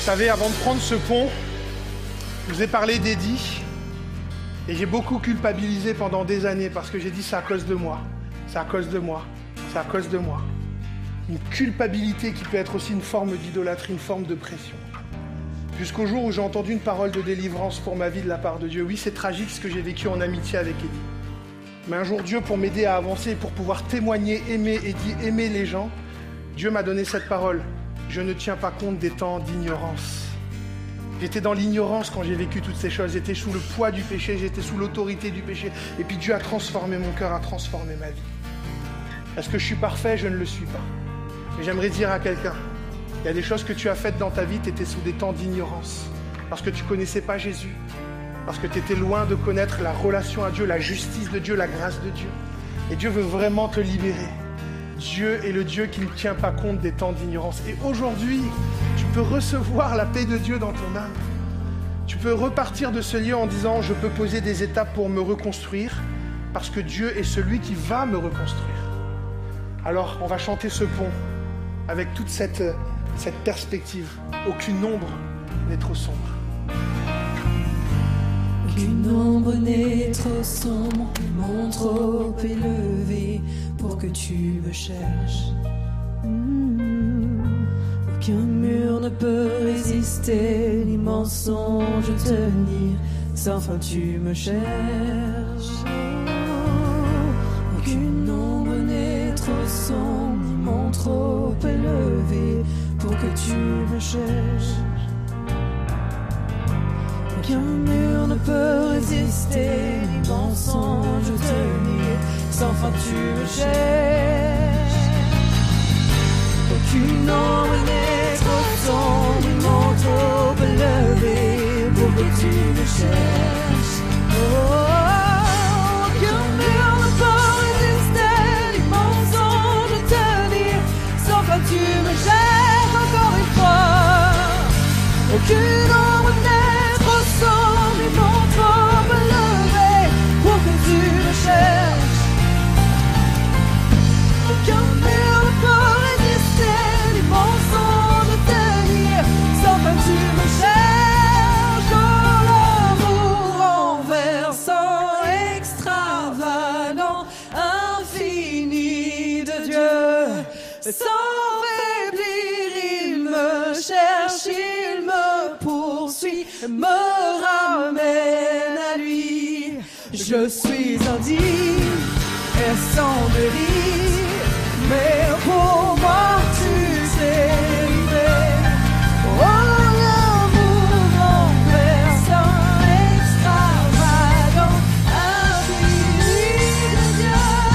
savez, avant de prendre ce pont, je vous ai parlé d'Eddie et j'ai beaucoup culpabilisé pendant des années parce que j'ai dit c'est à cause de moi, c'est à cause de moi, c'est à cause de moi. Une culpabilité qui peut être aussi une forme d'idolâtrie, une forme de pression. Jusqu'au jour où j'ai entendu une parole de délivrance pour ma vie de la part de Dieu. Oui, c'est tragique ce que j'ai vécu en amitié avec Eddie. Mais un jour, Dieu, pour m'aider à avancer, pour pouvoir témoigner, aimer Eddie, aimer les gens, Dieu m'a donné cette parole. Je ne tiens pas compte des temps d'ignorance. J'étais dans l'ignorance quand j'ai vécu toutes ces choses. J'étais sous le poids du péché, j'étais sous l'autorité du péché. Et puis Dieu a transformé mon cœur, a transformé ma vie. Est-ce que je suis parfait? Je ne le suis pas. Mais j'aimerais dire à quelqu'un, il y a des choses que tu as faites dans ta vie, tu étais sous des temps d'ignorance. Parce que tu ne connaissais pas Jésus. Parce que tu étais loin de connaître la relation à Dieu, la justice de Dieu, la grâce de Dieu. Et Dieu veut vraiment te libérer. Dieu est le Dieu qui ne tient pas compte des temps d'ignorance. Et aujourd'hui, tu peux recevoir la paix de Dieu dans ton âme. Tu peux repartir de ce lieu en disant, je peux poser des étapes pour me reconstruire, parce que Dieu est celui qui va me reconstruire. Alors, on va chanter ce pont avec toute cette perspective. Aucune ombre n'est trop sombre. Aucune ombre n'est trop sombre, mon trop élevé pour que tu me cherches. Aucun mur ne peut résister, ni mensonge tenir, sans fin tu me cherches. Aucune ombre n'est trop sombre, ni mon trop élevé pour que tu me cherches. Aucun mur ne peut résister, ni mensonge tenir, sans fin tu me cherches. Aucune ombre n'est trop sombre, ni mon trop élevé pour que tu me cherches. Aucun mur ne peut résister, ni mensonge tenir, sans fin tu me cherches. Encore une fois, aucune ombre n'est trop sombre, ni mon trop élevé pour que tu me cherches. Aucun mur ne peut résister, ni mensonge tenir, sans fin tu me cherches. Oh, l'amour renversant, extravagant, infini de Dieu, sans faiblir il me cherche, il me poursuit, me ramène à lui. Je suis indigne et sans délit, mais pour moi tu t'es livré. Oh, l'amour renversant, extravagant, infini de Dieu.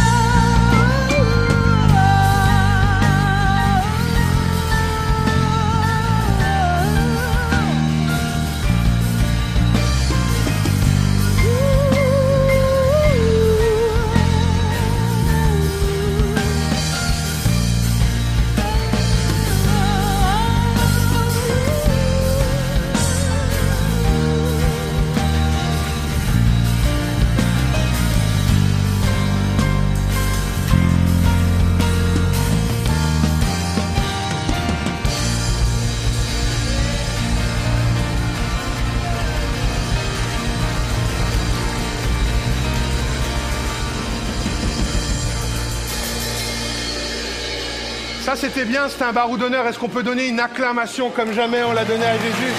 Ça, c'était bien, c'était un barou d'honneur. Est-ce qu'on peut donner une acclamation comme jamais on l'a donné à Jésus?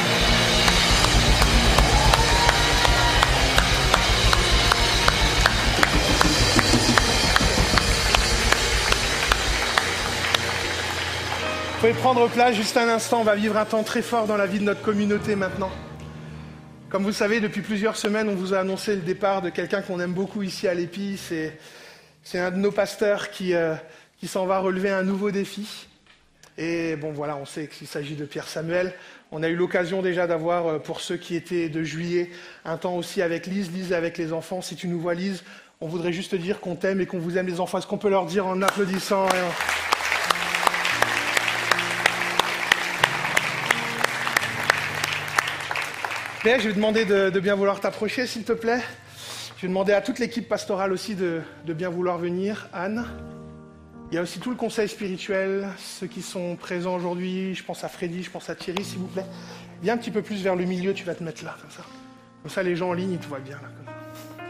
Vous pouvez prendre place juste un instant. On va vivre un temps très fort dans la vie de notre communauté maintenant. Comme vous le savez, depuis plusieurs semaines, on vous a annoncé le départ de quelqu'un qu'on aime beaucoup ici à l'Épi. C'est un de nos pasteurs qui s'en va relever un nouveau défi. Et bon, voilà, on sait qu'il s'agit de Pierre Samuel. On a eu l'occasion déjà d'avoir, pour ceux qui étaient de juillet, un temps aussi avec Lise. Lise avec les enfants. Si tu nous vois, Lise, on voudrait juste te dire qu'on t'aime et qu'on vous aime, les enfants. Est-ce qu'on peut leur dire en applaudissant Pierre, je vais demander de bien vouloir t'approcher, s'il te plaît. Je vais demander à toute l'équipe pastorale aussi de bien vouloir venir. Anne. Il y a aussi tout le conseil spirituel, ceux qui sont présents aujourd'hui, je pense à Freddy, je pense à Thierry, s'il vous plaît. Viens un petit peu plus vers le milieu, tu vas te mettre là, comme ça. Comme ça, les gens en ligne, ils te voient bien, là, comme ça.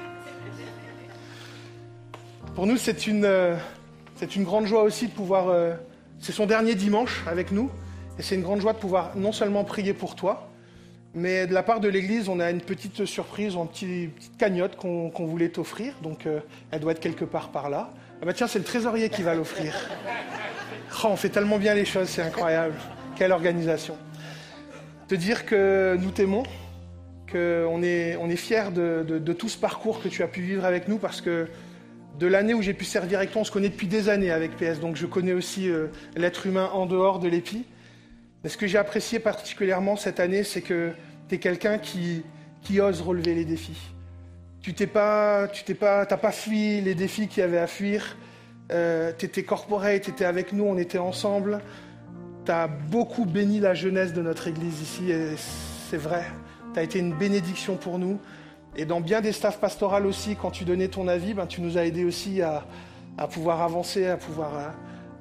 Pour nous, c'est une grande joie aussi de pouvoir... c'est son dernier dimanche avec nous, et c'est une grande joie de pouvoir non seulement prier pour toi, mais de la part de l'Église, on a une petite surprise, une petite cagnotte qu'on voulait t'offrir, donc elle doit être quelque part par là. Ah bah tiens, c'est le trésorier qui va l'offrir. Oh, on fait tellement bien les choses, c'est incroyable. Quelle organisation. Te dire que nous t'aimons, qu'on est fiers de tout ce parcours que tu as pu vivre avec nous, parce que de l'année où j'ai pu servir avec toi, on se connaît depuis des années avec PS, donc je connais aussi l'être humain en dehors de l'épi. Mais ce que j'ai apprécié particulièrement cette année, c'est que tu es quelqu'un qui ose relever les défis. T'as pas fui les défis qu'il y avait à fuir. T'étais corporate, t'étais avec nous, on était ensemble. T'as beaucoup béni la jeunesse de notre église ici, et c'est vrai. T'as été une bénédiction pour nous. Et dans bien des staffs pastorales aussi, quand tu donnais ton avis, tu nous as aidés aussi à pouvoir avancer, à pouvoir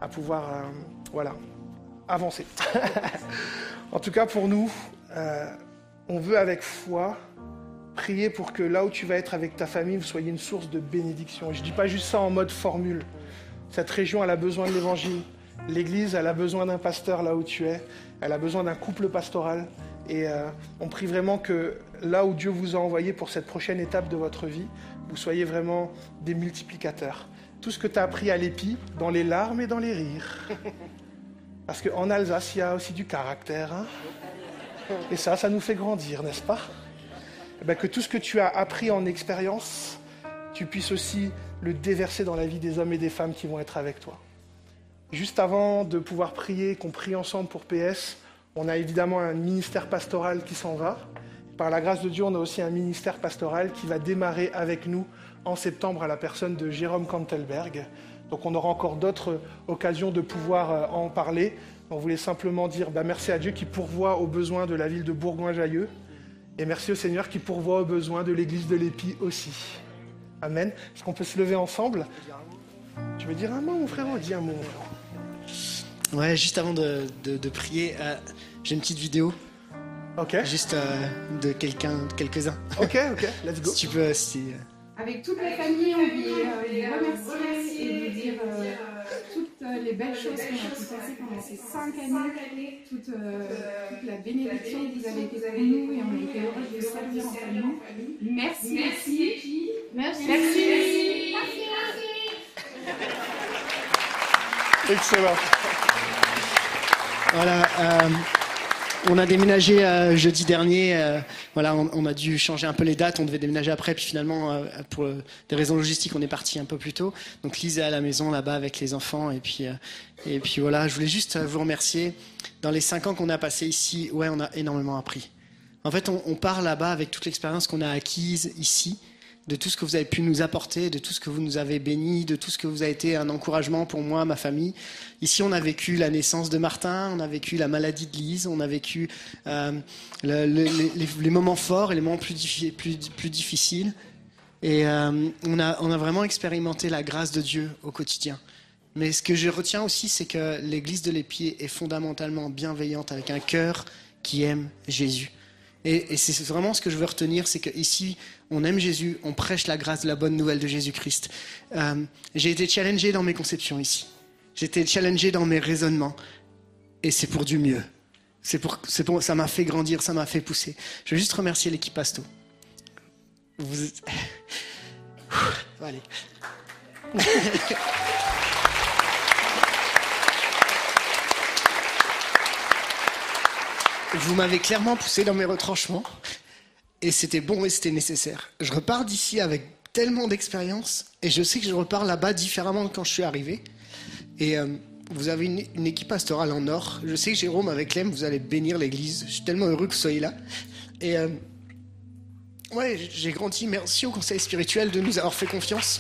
avancer. En tout cas, pour nous, on veut avec foi prier pour que là où tu vas être avec ta famille, vous soyez une source de bénédiction. Et je ne dis pas juste ça en mode formule. Cette région, elle a besoin de l'évangile. L'Église, elle a besoin d'un pasteur là où tu es. Elle a besoin d'un couple pastoral. Et on prie vraiment que là où Dieu vous a envoyé pour cette prochaine étape de votre vie, vous soyez vraiment des multiplicateurs. Tout ce que tu as appris à l'épi, dans les larmes et dans les rires. Parce qu'en Alsace, il y a aussi du caractère. Hein, et ça nous fait grandir, n'est-ce pas ? Que tout ce que tu as appris en expérience, tu puisses aussi le déverser dans la vie des hommes et des femmes qui vont être avec toi. Juste avant de pouvoir prier, qu'on prie ensemble pour PS, on a évidemment un ministère pastoral qui s'en va. Par la grâce de Dieu, on a aussi un ministère pastoral qui va démarrer avec nous en septembre à la personne de Jérôme Kantelberg. Donc on aura encore d'autres occasions de pouvoir en parler. On voulait simplement dire merci à Dieu qui pourvoit aux besoins de la ville de Bourgoin-Jallieu. Et merci au Seigneur qui pourvoit aux besoins de l'église de l'Épi aussi. Amen. Est-ce qu'on peut se lever ensemble ? Tu veux dire un mot, mon frérot ? Dis un mot, mon frérot. Ouais, juste avant de prier, j'ai une petite vidéo. Ok. Juste de quelques-uns. Ok, let's go. Si tu peux, Avec toutes les familles, on veut les remercier et vous dire toutes les belles choses qu'on a pu passer pendant ces 5 années, toute la bénédiction que vous avez été pour nous, et on a été heureux de vous servir en famille. Merci. Excellent. Voilà, on a déménagé jeudi dernier. On a dû changer un peu les dates. On devait déménager après, puis finalement, pour des raisons logistiques, on est parti un peu plus tôt. Donc Lise est à la maison là-bas avec les enfants. Et puis voilà, je voulais juste vous remercier. Dans les 5 ans qu'on a passés ici, on a énormément appris. En fait, on part là-bas avec toute l'expérience qu'on a acquise ici, de tout ce que vous avez pu nous apporter, de tout ce que vous nous avez béni, de tout ce que vous avez été un encouragement pour moi, ma famille. Ici, on a vécu la naissance de Martin, on a vécu la maladie de Lise, on a vécu les moments forts et les moments plus difficiles. Et on a vraiment expérimenté la grâce de Dieu au quotidien. Mais ce que je retiens aussi, c'est que l'église de l'Épi est fondamentalement bienveillante, avec un cœur qui aime Jésus. Et c'est vraiment ce que je veux retenir, c'est qu'ici, on aime Jésus, on prêche la grâce de la bonne nouvelle de Jésus-Christ. J'ai été challengé dans mes conceptions ici. J'ai été challengé dans mes raisonnements. Et c'est pour du mieux. Ça m'a fait grandir, ça m'a fait pousser. Je veux juste remercier l'équipe Pasto. Allez. Vous m'avez clairement poussé dans mes retranchements, et c'était bon et c'était nécessaire. Je repars d'ici avec tellement d'expérience, et je sais que je repars là-bas différemment de quand je suis arrivé. Et vous avez une équipe pastorale en or. Je sais que Jérôme, avec Clem, vous allez bénir l'église. Je suis tellement heureux que vous soyez là. Et j'ai grandi. Merci au conseil spirituel de nous avoir fait confiance.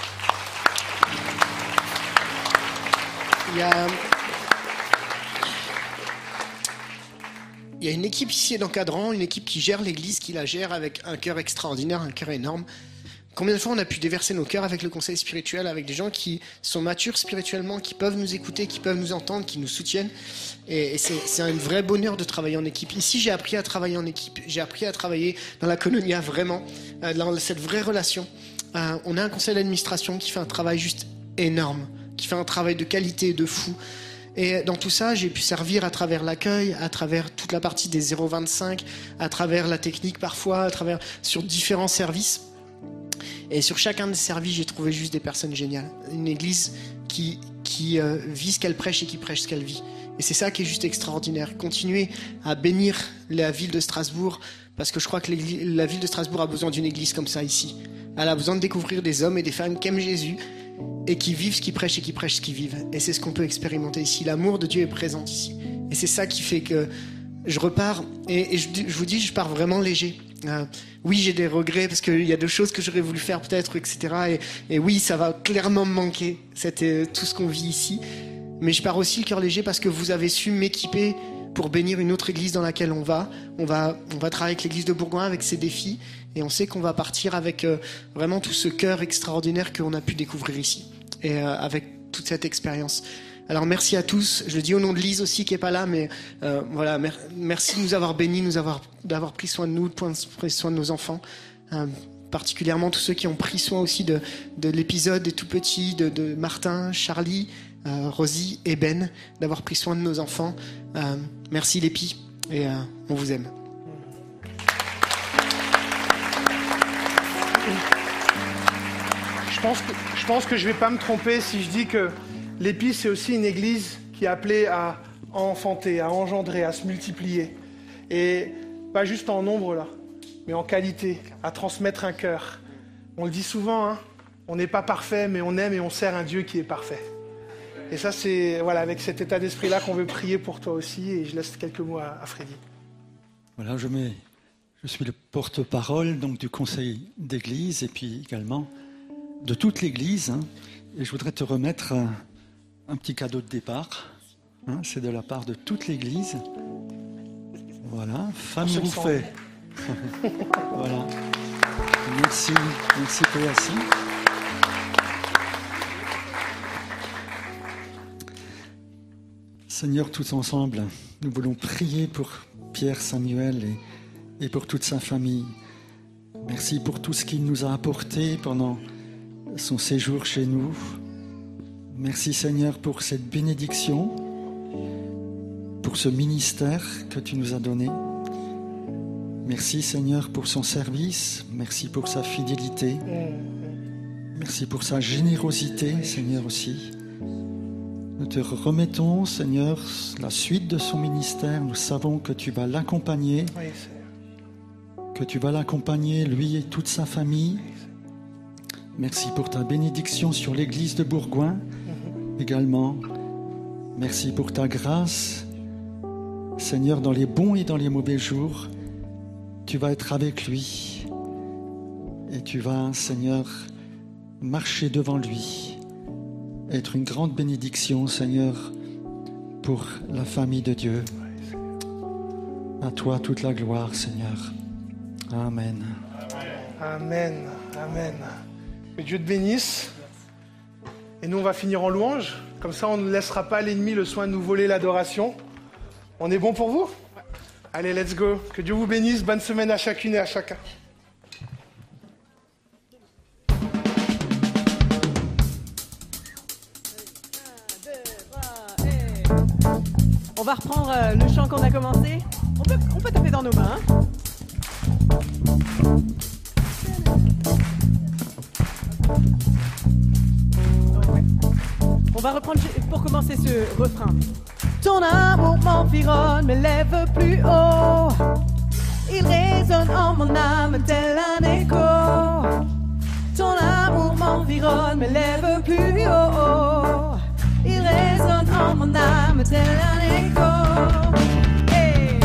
Il y a une équipe ici d'encadrant, une équipe qui gère l'église, qui la gère avec un cœur extraordinaire, un cœur énorme. Combien de fois on a pu déverser nos cœurs avec le conseil spirituel, avec des gens qui sont matures spirituellement, qui peuvent nous écouter, qui peuvent nous entendre, qui nous soutiennent. Et c'est un vrai bonheur de travailler en équipe. Ici, j'ai appris à travailler en équipe. J'ai appris à travailler dans la Koinonia, vraiment, dans cette vraie relation. On a un conseil d'administration qui fait un travail juste énorme, qui fait un travail de qualité, de fou. Et dans tout ça, j'ai pu servir à travers l'accueil, à travers toute la partie des 0,25, à travers la technique parfois, sur différents services. Et sur chacun des services, j'ai trouvé juste des personnes géniales. Une église qui vit ce qu'elle prêche et qui prêche ce qu'elle vit. Et c'est ça qui est juste extraordinaire. Continuer à bénir la ville de Strasbourg, parce que je crois que la ville de Strasbourg a besoin d'une église comme ça ici. Elle a besoin de découvrir des hommes et des femmes qui aiment Jésus et qui vivent ce qu'ils prêchent et qui prêchent ce qu'ils vivent. Et c'est ce qu'on peut expérimenter ici. L'amour de Dieu est présent ici. Et c'est ça qui fait que je repars, et je vous dis, je pars vraiment léger. Oui, j'ai des regrets parce qu'il y a des choses que j'aurais voulu faire peut-être, etc. Et oui, ça va clairement me manquer, tout ce qu'on vit ici. Mais je pars aussi le cœur léger parce que vous avez su m'équiper pour bénir une autre église dans laquelle on va. On va travailler avec l'église de Bourgoin, avec ses défis. Et on sait qu'on va partir avec vraiment tout ce cœur extraordinaire qu'on a pu découvrir ici. Et avec toute cette expérience. Alors merci à tous. Je le dis au nom de Lise aussi qui est pas là, mais voilà, merci de nous avoir bénis, d'avoir pris soin de nous, pris soin de nos enfants, particulièrement tous ceux qui ont pris soin aussi de l'épisode des tout petits, de Martin, Charlie, Rosie et Ben, d'avoir pris soin de nos enfants. Merci les Pi, et on vous aime. Je pense que je vais pas me tromper si je dis que l'Épi, c'est aussi une église qui est appelée à enfanter, à engendrer, à se multiplier. Et pas juste en nombre, là, mais en qualité, à transmettre un cœur. On le dit souvent, hein, on n'est pas parfait, mais on aime et on sert un Dieu qui est parfait. Et ça, c'est voilà, avec cet état d'esprit-là qu'on veut prier pour toi aussi. Et je laisse quelques mots à Freddy. Voilà, je suis le porte-parole donc, du conseil d'église et puis également de toute l'église. Hein, et je voudrais te remettre un petit cadeau de départ, hein, c'est de la part de toute l'église. Voilà, famille Rouffet. Voilà. Merci Péassi. Seigneur, tous ensemble, nous voulons prier pour Pierre Samuel et pour toute sa famille. Merci pour tout ce qu'il nous a apporté pendant son séjour chez nous. Merci Seigneur pour cette bénédiction, pour ce ministère que tu nous as donné. Merci Seigneur pour son service, merci pour sa fidélité, merci pour sa générosité Seigneur aussi. Nous te remettons Seigneur la suite de son ministère, nous savons que tu vas l'accompagner, que tu vas l'accompagner lui et toute sa famille. Merci pour ta bénédiction sur l'église de Bourgoin également. Merci pour ta grâce. Seigneur, dans les bons et dans les mauvais jours, tu vas être avec lui. Et tu vas, Seigneur, marcher devant lui. Être une grande bénédiction, Seigneur, pour la famille de Dieu. À toi toute la gloire, Seigneur. Amen. Amen. Amen. Que Dieu te bénisse. Et nous, on va finir en louange. Comme ça, on ne laissera pas l'ennemi le soin de nous voler l'adoration. On est bon pour vous ? Allez, let's go. Que Dieu vous bénisse. Bonne semaine à chacune et à chacun. On va reprendre le chant qu'on a commencé. On peut taper dans nos mains. Hein. On va reprendre pour commencer ce refrain. Ton amour m'environne, m'élève plus haut. Il résonne en mon âme tel un écho. Ton amour m'environne, m'élève plus haut. Il résonne en mon âme tel un écho. Hey.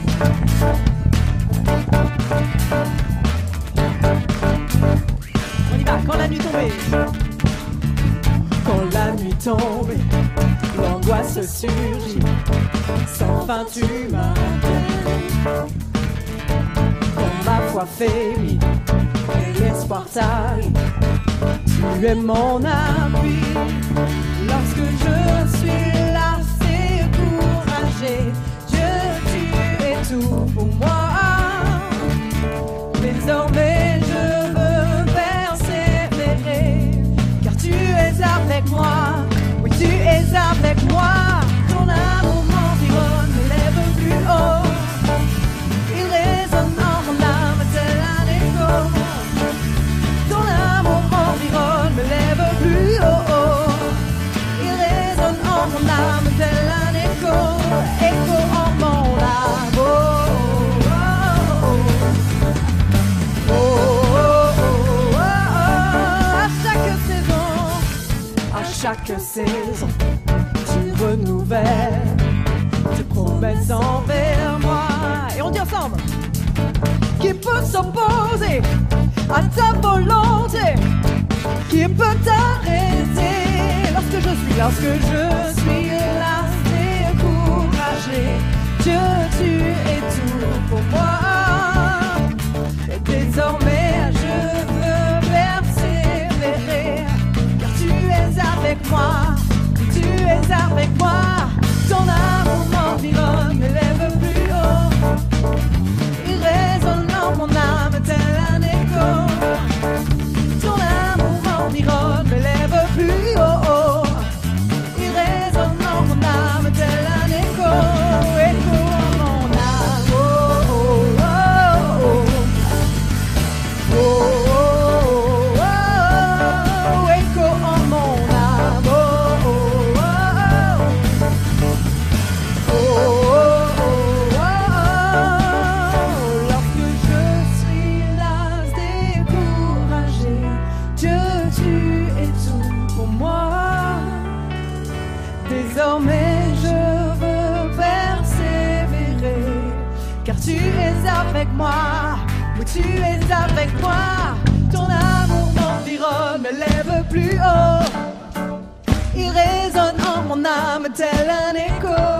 On y va, quand la nuit tombée. Quand la nuit tombe, l'angoisse surgit. Sans fin tu m'appelles. Quand ma foi faiblit et l'espoir partage. Tu es mon appui lorsque je suis lassé, découragé. Dieu, tu es tout pour moi. Désormais je veux persévérer, car tu es avec moi. Oui, tu es avec moi. Ton amour m'environne, m'élève plus haut. Il résonne en mon âme tel un écho. Ton amour m'environne, m'élève plus haut. Il résonne en mon âme tel un écho. Écho en mon âme. Oh, oh, oh, oh, oh, oh. À chaque saison, tu renouvelles tes promesses envers moi. Et on dit ensemble: qui peut s'opposer à ta volonté? Qui peut t'arrêter lorsque je suis lassé, découragé? Dieu, tu es tout pour moi. Et désormais je veux persévérer, car tu es avec moi. Tu es avec moi. Ton amour m'environne, m'élève plus haut. Il résonne en mon âme tel un écho. Ton amour m'environne, m'élève plus haut. Il résonne en mon âme tel un écho. Écho en mon âme. Oh, oh, oh, oh. Oh, oh, oh, oh. Écho en mon âme. Oh, oh, oh, oh. Oh, oh, oh, oh. Lorsque je suis lasse, découragé, Dieu, tu es tout pour moi. Désormais je veux persévérer, car tu es avec moi. Oui, tu es avec moi. Ton amour m'environne, m'élève plus haut. Il résonne en mon âme tel un écho.